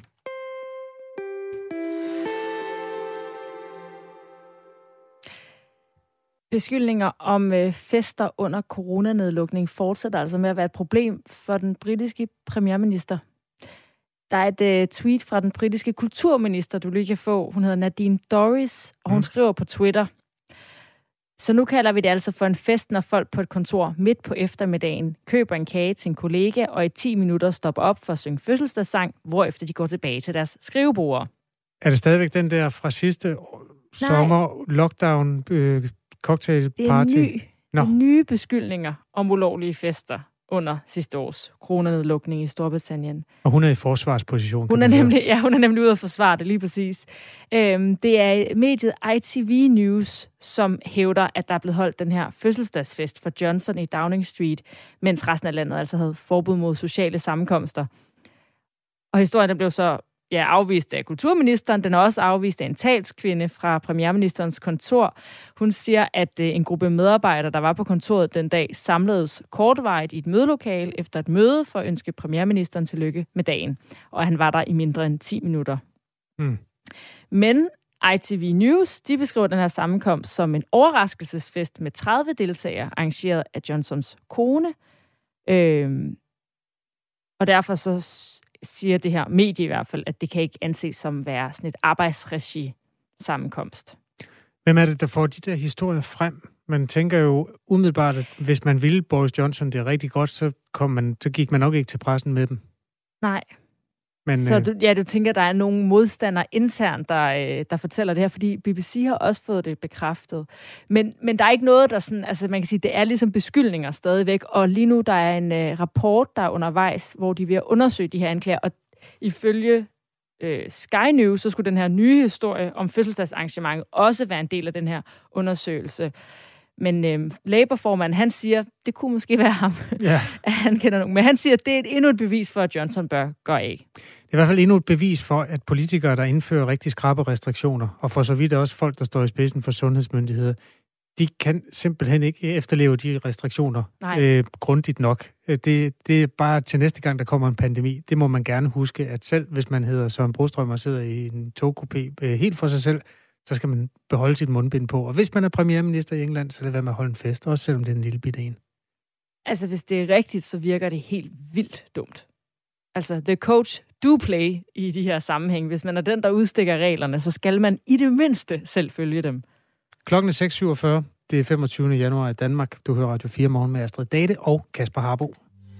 Beskyldninger om fester under coronanedlukning fortsætter altså med at være et problem for den britiske premierminister. Der er et tweet fra den britiske kulturminister, du lige kan få. Hun hedder Nadine Dorries, og hun skriver på Twitter: Så nu kalder vi det altså for en fest, når folk på et kontor midt på eftermiddagen køber en kage til en kollega, og i 10 minutter stopper op for at synge fødselsdagssang, hvorefter de går tilbage til deres skrivebord. Er det stadigvæk den der fra sidste sommer lockdown cocktail party? Det er nye beskyldninger om ulovlige fester. under sidste års coronanedlukning i Storbritannien. Og hun er i forsvarsposition. Hun er nemlig ude at forsvare det, lige præcis. Det er mediet ITV News, som hævder, at der er blevet holdt den her fødselsdagsfest for Johnson i Downing Street, mens resten af landet altså havde forbud mod sociale sammenkomster. Og historien blev så afvist af kulturministeren. Den er også afvist af en talskvinde fra premierministerens kontor. Hun siger, at en gruppe medarbejdere, der var på kontoret den dag, samledes kortvarigt i et mødelokale efter et møde for at ønske premierministeren tillykke med dagen. Og han var der i mindre end 10 minutter. Men ITV News, de beskriver den her sammenkomst som en overraskelsesfest med 30 deltagere, arrangeret af Johnsons kone. Og derfor så siger det her medie i hvert fald, at det kan ikke anses som være sådan et arbejdsregi-sammenkomst. Hvem er det, der får de der historier frem? Man tænker jo umiddelbart, at hvis man ville Boris Johnson det er rigtig godt, så gik man nok ikke til pressen med dem. Nej. Men, så du tænker, der er nogle modstandere internt, der fortæller det her, fordi BBC har også fået det bekræftet. Men der er ikke noget, der sådan, altså man kan sige, det er ligesom beskyldninger stadigvæk, og lige nu der er en rapport, der er undervejs, hvor de er ved at undersøge de her anklager, og ifølge Sky News, så skulle den her nye historie om fødselsdagsarrangementet også være en del af den her undersøgelse. Men Labour-formanden, han siger, det kunne måske være ham, at han kender nogen. Men han siger, at det er endnu et bevis for, at Johnson bør gå af. Det er i hvert fald endnu et bevis for, at politikere, der indfører rigtig skrappe restriktioner, og for så vidt også folk, der står i spidsen for sundhedsmyndigheder, de kan simpelthen ikke efterleve de restriktioner grundigt nok. Det er bare til næste gang, der kommer en pandemi. Det må man gerne huske, at selv hvis man hedder Søren Brostrøm og sidder i en togkupé helt for sig selv, så skal man beholde sit mundbind på. Og hvis man er premierminister i England, så er det være med at holde en fest, også selvom det er en lille bitte en. Altså, hvis det er rigtigt, så virker det helt vildt dumt. Altså, the coach do play i de her sammenhæng. Hvis man er den, der udstikker reglerne, så skal man i det mindste selv følge dem. Klokken er 6.47. Det er 25. januar i Danmark. Du hører Radio 4 morgen med Astrid Date og Kasper Harbo.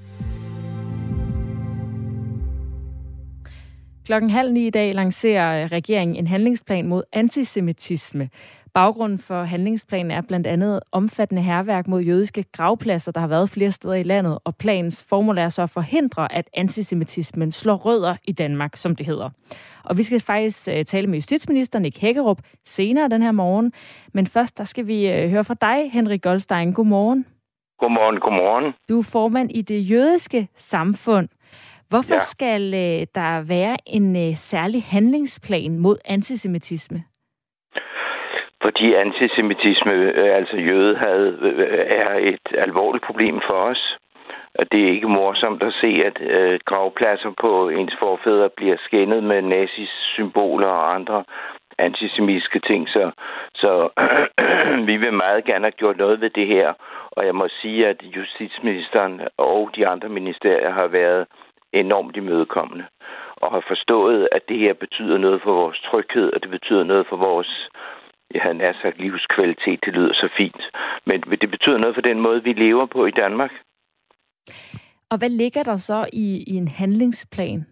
8:30 i dag lancerer regeringen en handlingsplan mod antisemitisme. Baggrunden for handlingsplanen er blandt andet omfattende hærværk mod jødiske gravpladser, der har været flere steder i landet, og planens formål er så at forhindre, at antisemitismen slår rødder i Danmark, som det hedder. Og vi skal faktisk tale med justitsminister Nick Hækkerup senere den her morgen. Men først, der skal vi høre fra dig, Henrik Goldstein. Godmorgen. Godmorgen. Du er formand i det jødiske samfund. Hvorfor skal der være en særlig handlingsplan mod antisemitisme? Fordi antisemitisme, altså jødehad, er et alvorligt problem for os. Det er ikke morsomt at se, at gravpladser på ens forfædre bliver skændet med nazisymboler og andre antisemitiske ting. Så vi vil meget gerne have gjort noget ved det her. Og jeg må sige, at justitsministeren og de andre ministerier har været enormt imødekommende og har forstået, at det her betyder noget for vores tryghed, og det betyder noget for vores livskvalitet. Det lyder så fint. Men det betyder noget for den måde, vi lever på i Danmark. Og hvad ligger der så i en handlingsplan?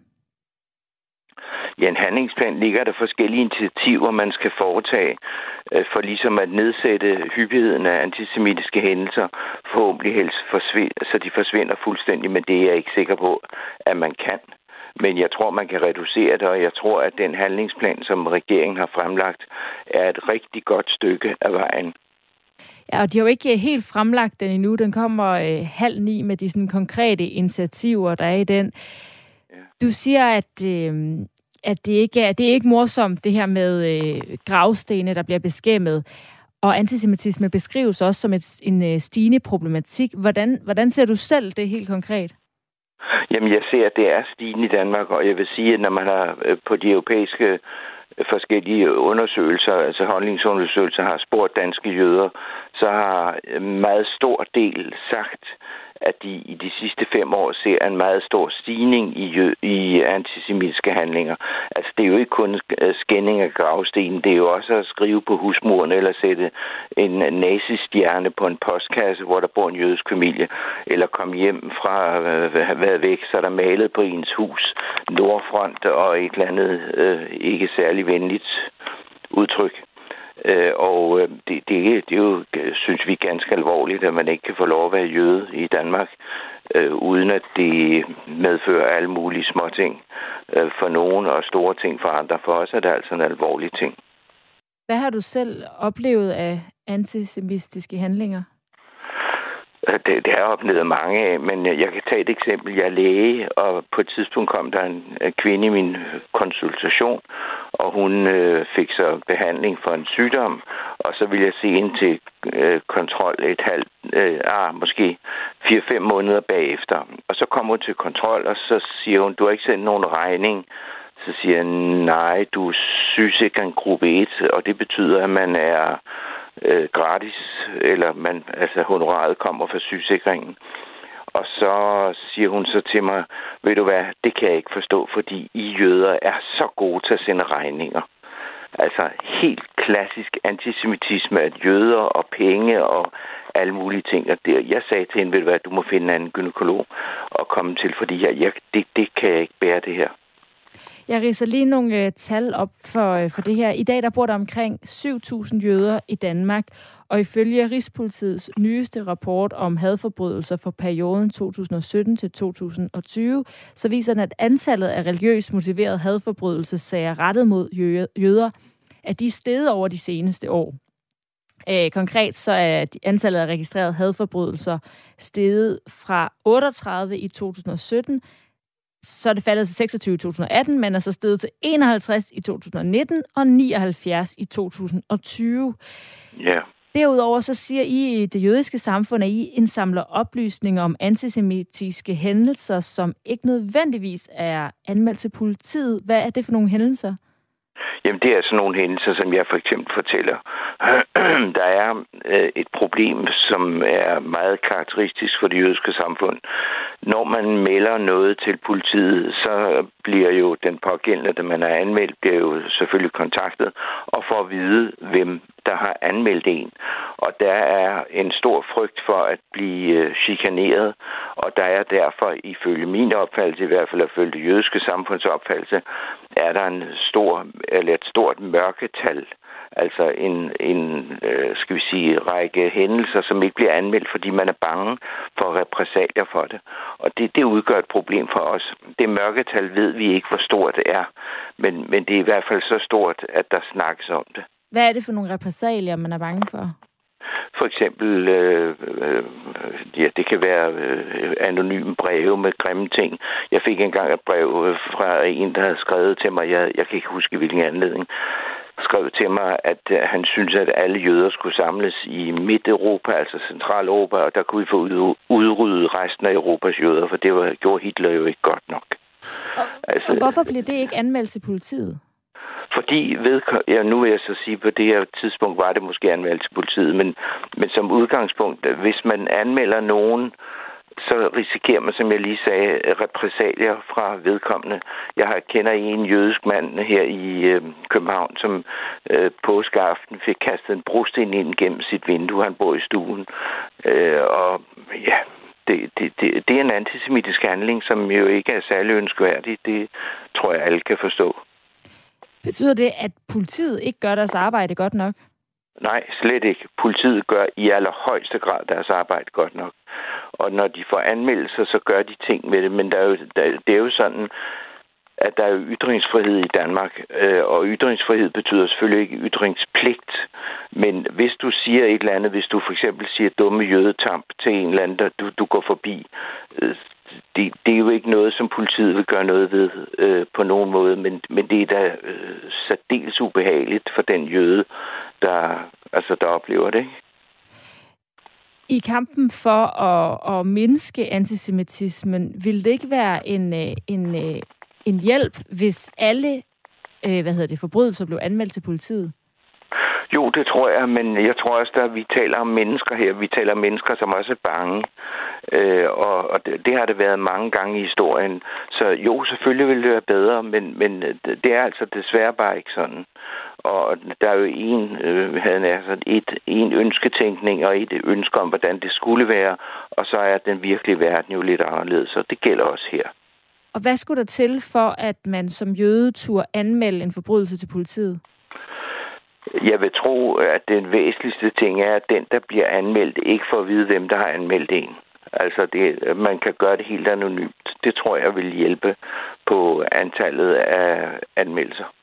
I en handlingsplan ligger der forskellige initiativer, man skal foretage for ligesom at nedsætte hyppigheden af antisemitiske hændelser, forhåbentlig helst så de forsvinder fuldstændig, men det er jeg ikke sikker på, at man kan. Men jeg tror, man kan reducere det, og jeg tror, at den handlingsplan, som regeringen har fremlagt, er et rigtig godt stykke af vejen. Ja, og de har jo ikke helt fremlagt den endnu. Den kommer 8:30 med de sådan konkrete initiativer, der er i den. Du siger, at det er ikke morsomt, det her med gravstene, der bliver beskæmmet. Og antisemitisme beskrives også som en stigende problematik. Hvordan ser du selv det helt konkret? Jamen, jeg ser, at det er stigende i Danmark, og jeg vil sige, at når man har på de europæiske forskellige undersøgelser, altså holdningsundersøgelser, har spurgt danske jøder, så har en meget stor del sagt, at de i de sidste 5 år ser en meget stor stigning i antisemitiske handlinger. Altså, det er jo ikke kun skænding af gravstenen, det er jo også at skrive på husmuren eller sætte en nazistjerne på en postkasse, hvor der bor en jødisk familie, eller komme hjem fra at være væk, så er der malet på ens hus nordfront og et eller andet ikke særlig venligt udtryk. Og det er jo, synes vi, ganske alvorligt, at man ikke kan få lov at være jøde i Danmark. uden at det medfører alle mulige små ting for nogen og store ting for andre. For os er det altså en alvorlig ting. Hvad har du selv oplevet af antisemitiske handlinger? Det har jeg oplevet mange af, men jeg kan tage et eksempel. Jeg er læge, og på et tidspunkt kom der en kvinde i min konsultation, og hun fik så behandling for en sygdom, og så ville jeg se ind til kontrol måske 4-5 måneder bagefter. Og så kommer hun til kontrol, og så siger hun, du har ikke sendt nogen regning. Så siger jeg, nej, du er sygesikring gruppe 1, og det betyder, at man er gratis, eller honoraret kommer fra sygesikringen. Og så siger hun så til mig, ved du hvad, det kan jeg ikke forstå, fordi I jøder er så gode til at sende regninger. Altså helt klassisk antisemitisme, at jøder og penge og alle mulige ting. Og jeg sagde til hende, ved du hvad, du må finde en anden gynekolog og komme til, fordi det kan jeg ikke bære det her. Jeg ridser lige nogle tal op for det her. I dag der bor der omkring 7.000 jøder i Danmark, og ifølge Rigspolitiets nyeste rapport om hadforbrydelser for perioden 2017 til 2020, så viser den, at antallet af religiøst motiverede hadforbrydelsessager rettet mod jøder, at de er steget over de seneste år. Konkret så er antallet af registrerede hadforbrydelser steget fra 38 i 2017, så er det faldet til 26 i 2018, men er så steget til 51 i 2019 og 79 i 2020. Ja. Derudover så siger I det jødiske samfund, at I indsamler oplysninger om antisemitiske hændelser, som ikke nødvendigvis er anmeldt til politiet. Hvad er det for nogle hændelser? Jamen, det er sådan nogle hændelser, som jeg for eksempel fortæller. Der er et problem, som er meget karakteristisk for det jødiske samfund. Når man melder noget til politiet, så bliver jo den pågældende, der man er anmeldt, bliver jo selvfølgelig kontaktet og får at vide, hvem der har anmeldt en. Og der er en stor frygt for at blive chikaneret, og der er derfor, ifølge min opfattelse, i hvert fald ifølge det jødiske samfunds opfattelse, er der et stort mørketal. Altså skal vi sige, række hændelser, som ikke bliver anmeldt, fordi man er bange for repressalier for det. Og det udgør et problem for os. Det mørketal ved vi ikke, hvor stort det er, men det er i hvert fald så stort, at der snakkes om det. Hvad er det for nogle repressalier, man er bange for? For eksempel, det kan være anonyme breve med grimme ting. Jeg fik engang et brev fra en, der havde skrevet til mig, jeg kan ikke huske hvilken anledning, skrev til mig, at han synes, at alle jøder skulle samles i Midt-Europa, altså Central-Europa, og der kunne vi få udryddet resten af Europas jøder, for det gjorde Hitler jo ikke godt nok. Og hvorfor bliver det ikke anmeldt til politiet? Fordi, nu vil jeg så sige, på det her tidspunkt var det måske anmeldt til politiet, men som udgangspunkt, hvis man anmelder nogen, så risikerer man, som jeg lige sagde, repressalier fra vedkommende. Jeg kender en jødisk mand her i København, som påskeaften fik kastet en brosten ind gennem sit vindue. Han bor i stuen. Og ja, det er en antisemitisk handling, som jo ikke er særlig ønskværdig. Det tror jeg, alle kan forstå. Betyder det, at politiet ikke gør deres arbejde godt nok? Nej, slet ikke. Politiet gør i allerhøjeste grad deres arbejde godt nok. Og når de får anmeldelser, så gør de ting med det. Men det er jo sådan, at der er jo ytringsfrihed i Danmark. Og ytringsfrihed betyder selvfølgelig ikke ytringspligt. Men hvis du siger et eller andet, hvis du for eksempel siger dumme jødetamp til en eller anden, der du går forbi, det er jo ikke noget, som politiet vil gøre noget ved på nogen måde, men det er da særdeles ubehageligt for den jøde, der oplever det. I kampen for at mindske antisemitismen, vil det ikke være en hjælp, hvis alle forbrydelser blev anmeldt til politiet? Jo, det tror jeg, men jeg tror også, at vi taler om mennesker her. Vi taler om mennesker, som også er bange. Og det har det været mange gange i historien. Så jo, selvfølgelig vil det være bedre, men det er altså desværre bare ikke sådan. Og der er jo en ønsketænkning og et ønske om, hvordan det skulle være, og så er den virkelige verden jo lidt anderledes, og det gælder også her. Og hvad skulle der til for, at man som jøde turde anmelde en forbrydelse til politiet? Jeg vil tro, at den væsentligste ting er, at den, der bliver anmeldt, ikke får at vide, hvem der har anmeldt en. Altså, man kan gøre det helt anonymt. Det tror jeg vil hjælpe på antallet af anmeldelser.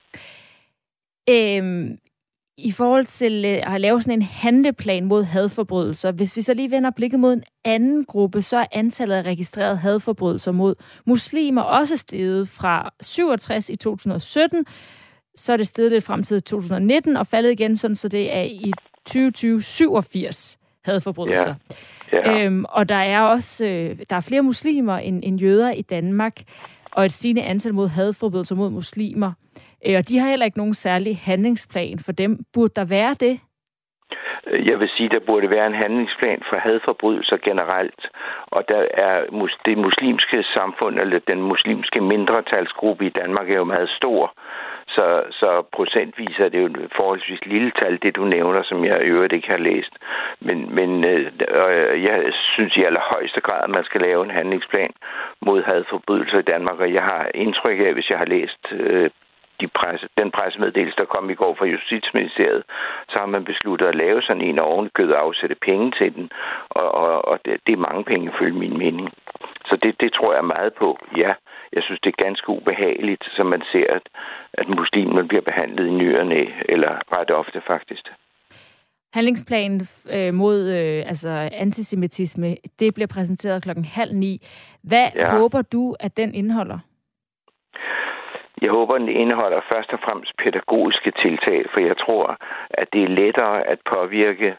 I forhold til at lave sådan en handleplan mod hadforbrydelser, hvis vi så lige vender blikket mod en anden gruppe, så er antallet af registrerede hadforbrydelser mod muslimer også steget fra 67 i 2017, så er det steget lidt frem til 2019 og faldet igen, sådan, så det er i 2020 87 hadforbrydelser. Ja. Og der er også der er flere muslimer end jøder i Danmark, og et stigende antal mod hadforbrydelser mod muslimer. Og de har heller ikke nogen særlig handlingsplan for dem. Burde der være det? Jeg vil sige, der burde være en handlingsplan for hadforbrydelser generelt. Og der er det muslimske samfund, eller den muslimske mindretalsgruppe i Danmark er jo meget stor. Så procentvis er det jo et forholdsvis lille tal, det du nævner, som jeg i øvrigt ikke har læst. Men jeg synes i allerhøjeste grad, at man skal lave en handlingsplan mod hadforbrydelser i Danmark. Og jeg har indtryk af, hvis jeg har læst den pressemeddelelse, der kom i går fra Justitsministeriet, så har man besluttet at lave sådan en ovenikøbet og afsætte penge til den. Og det er mange penge, ifølge min mening. Så det tror jeg meget på, ja. Jeg synes, det er ganske ubehageligt, som man ser, at muslimer bliver behandlet i ny og næ, eller ret ofte faktisk. Handlingsplanen mod antisemitisme, det bliver præsenteret 8:30. Hvad håber du, at den indeholder? Jeg håber, den indeholder først og fremmest pædagogiske tiltag, for jeg tror, at det er lettere at påvirke,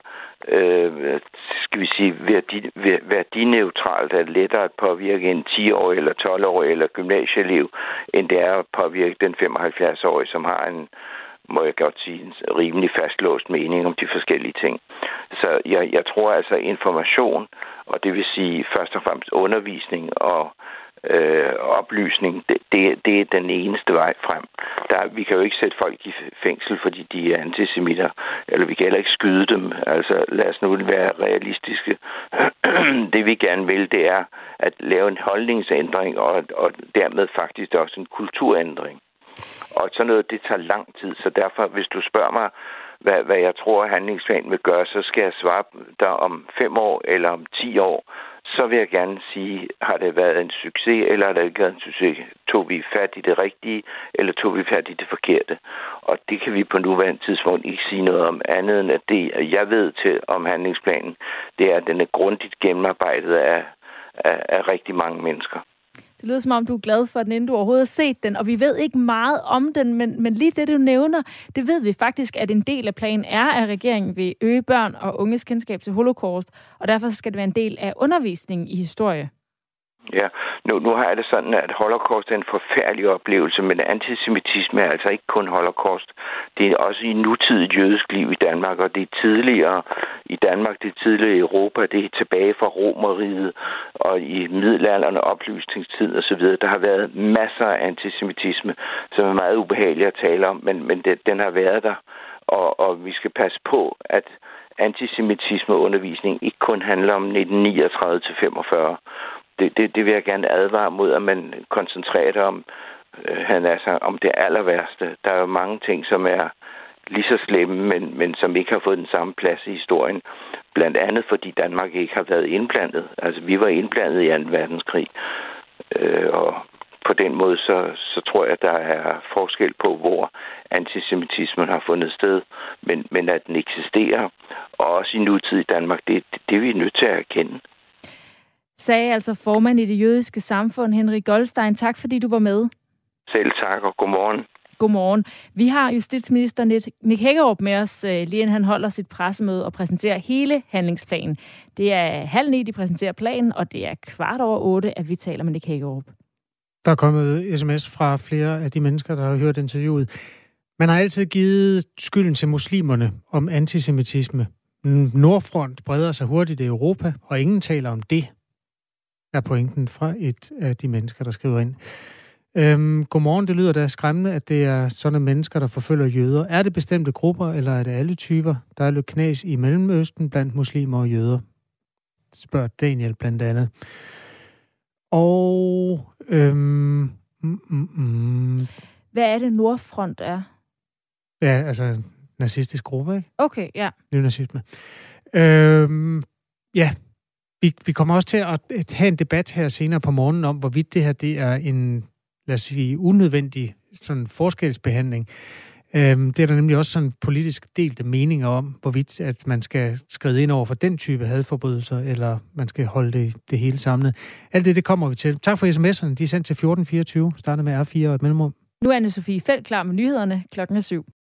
værdineutralt, er lettere at påvirke en 10-årig eller 12-årig eller gymnasieelev, end det er at påvirke den 75-årige, som har en, må jeg godt sige, en rimelig fastlåst mening om de forskellige ting. Så jeg tror altså information, og det vil sige først og fremmest undervisning og oplysning, det er den eneste vej frem. Vi kan jo ikke sætte folk i fængsel, fordi de er antisemitter, eller vi kan heller ikke skyde dem. Altså lad os nu være realistiske. Det vi gerne vil, det er at lave en holdningsændring, og dermed faktisk også en kulturændring. Og sådan noget, det tager lang tid, så derfor, hvis du spørger mig, hvad jeg tror, handlingsplanen vil gøre, så skal jeg svare dig om 5 år eller om 10 år. Så vil jeg gerne sige, har det været en succes, eller har det ikke været en succes? Tog vi fat i det rigtige, eller tog vi fat i det forkerte? Og det kan vi på nuværende tidspunkt ikke sige noget om andet, end at det, jeg ved til om handlingsplanen, det er, at den er grundigt gennemarbejdet af rigtig mange mennesker. Det lyder som om, du er glad for den, inden du overhovedet har set den, og vi ved ikke meget om den, men lige det, du nævner, det ved vi faktisk, at en del af planen er, at regeringen vil øge børn og unges kendskab til Holocaust, og derfor skal det være en del af undervisningen i historie. Ja, nu har jeg det sådan, at Holocaust er en forfærdelig oplevelse, men antisemitisme er altså ikke kun Holocaust. Det er også i nutidigt jødisk liv i Danmark, og det er tidligere i Danmark, det er tidligere i Europa, det er tilbage fra Romerriget og i middelalderen og oplysningstid osv. Der har været masser af antisemitisme, som er meget ubehageligt at tale om, men den har været der, og vi skal passe på, at antisemitismeundervisning ikke kun handler om 1939 til 45. Det vil jeg gerne advare mod, at man koncentrerer sig om det aller værste. Der er jo mange ting, som er lige så slemme, men som ikke har fået den samme plads i historien. Blandt andet, fordi Danmark ikke har været indblandet. Altså, vi var indblandet i 2. verdenskrig. Og på den måde, så tror jeg, der er forskel på, hvor antisemitismen har fundet sted. Men at den eksisterer, og også i nutid i Danmark, det er vi nødt til at erkende. Sagde altså formand i det jødiske samfund, Henrik Goldstein. Tak, fordi du var med. Selv tak, og godmorgen. Godmorgen. Vi har justitsminister Nick Hækkerup med os, lige inden han holder sit pressemøde og præsenterer hele handlingsplanen. Det er 7:30, de præsenterer planen, og det er 7:15, at vi taler med Nick Hækkerup. Der er kommet sms fra flere af de mennesker, der har hørt interviewet. Man har altid givet skylden til muslimerne om antisemitisme. Nordfront breder sig hurtigt i Europa, og ingen taler om det, er pointen fra et af de mennesker, der skriver ind. Godmorgen, det lyder da skræmmende, at det er sådan mennesker, der forfølger jøder. Er det bestemte grupper, eller er det alle typer? Der er lidt knas i Mellemøsten blandt muslimer og jøder, spørger Daniel blandt andet. Og hvad er det, Nordfront er? Ja, altså nazistisk gruppe, ikke? Okay, ja. Nynazisme. Ja, Vi kommer også til at have en debat her senere på morgenen om, hvorvidt det her det er en, lad os sige, unødvendig sådan forskelsbehandling. Det er der nemlig også sådan politisk delte meninger om, hvorvidt at man skal skride ind over for den type hadforbrydelser, eller man skal holde det hele samlet. Alt det kommer vi til. Tak for sms'erne. De er sendt til 1424, startet med R4 og et mellemrum. Nu er Anne-Sophie Feld klar med nyhederne. Klokken er 7.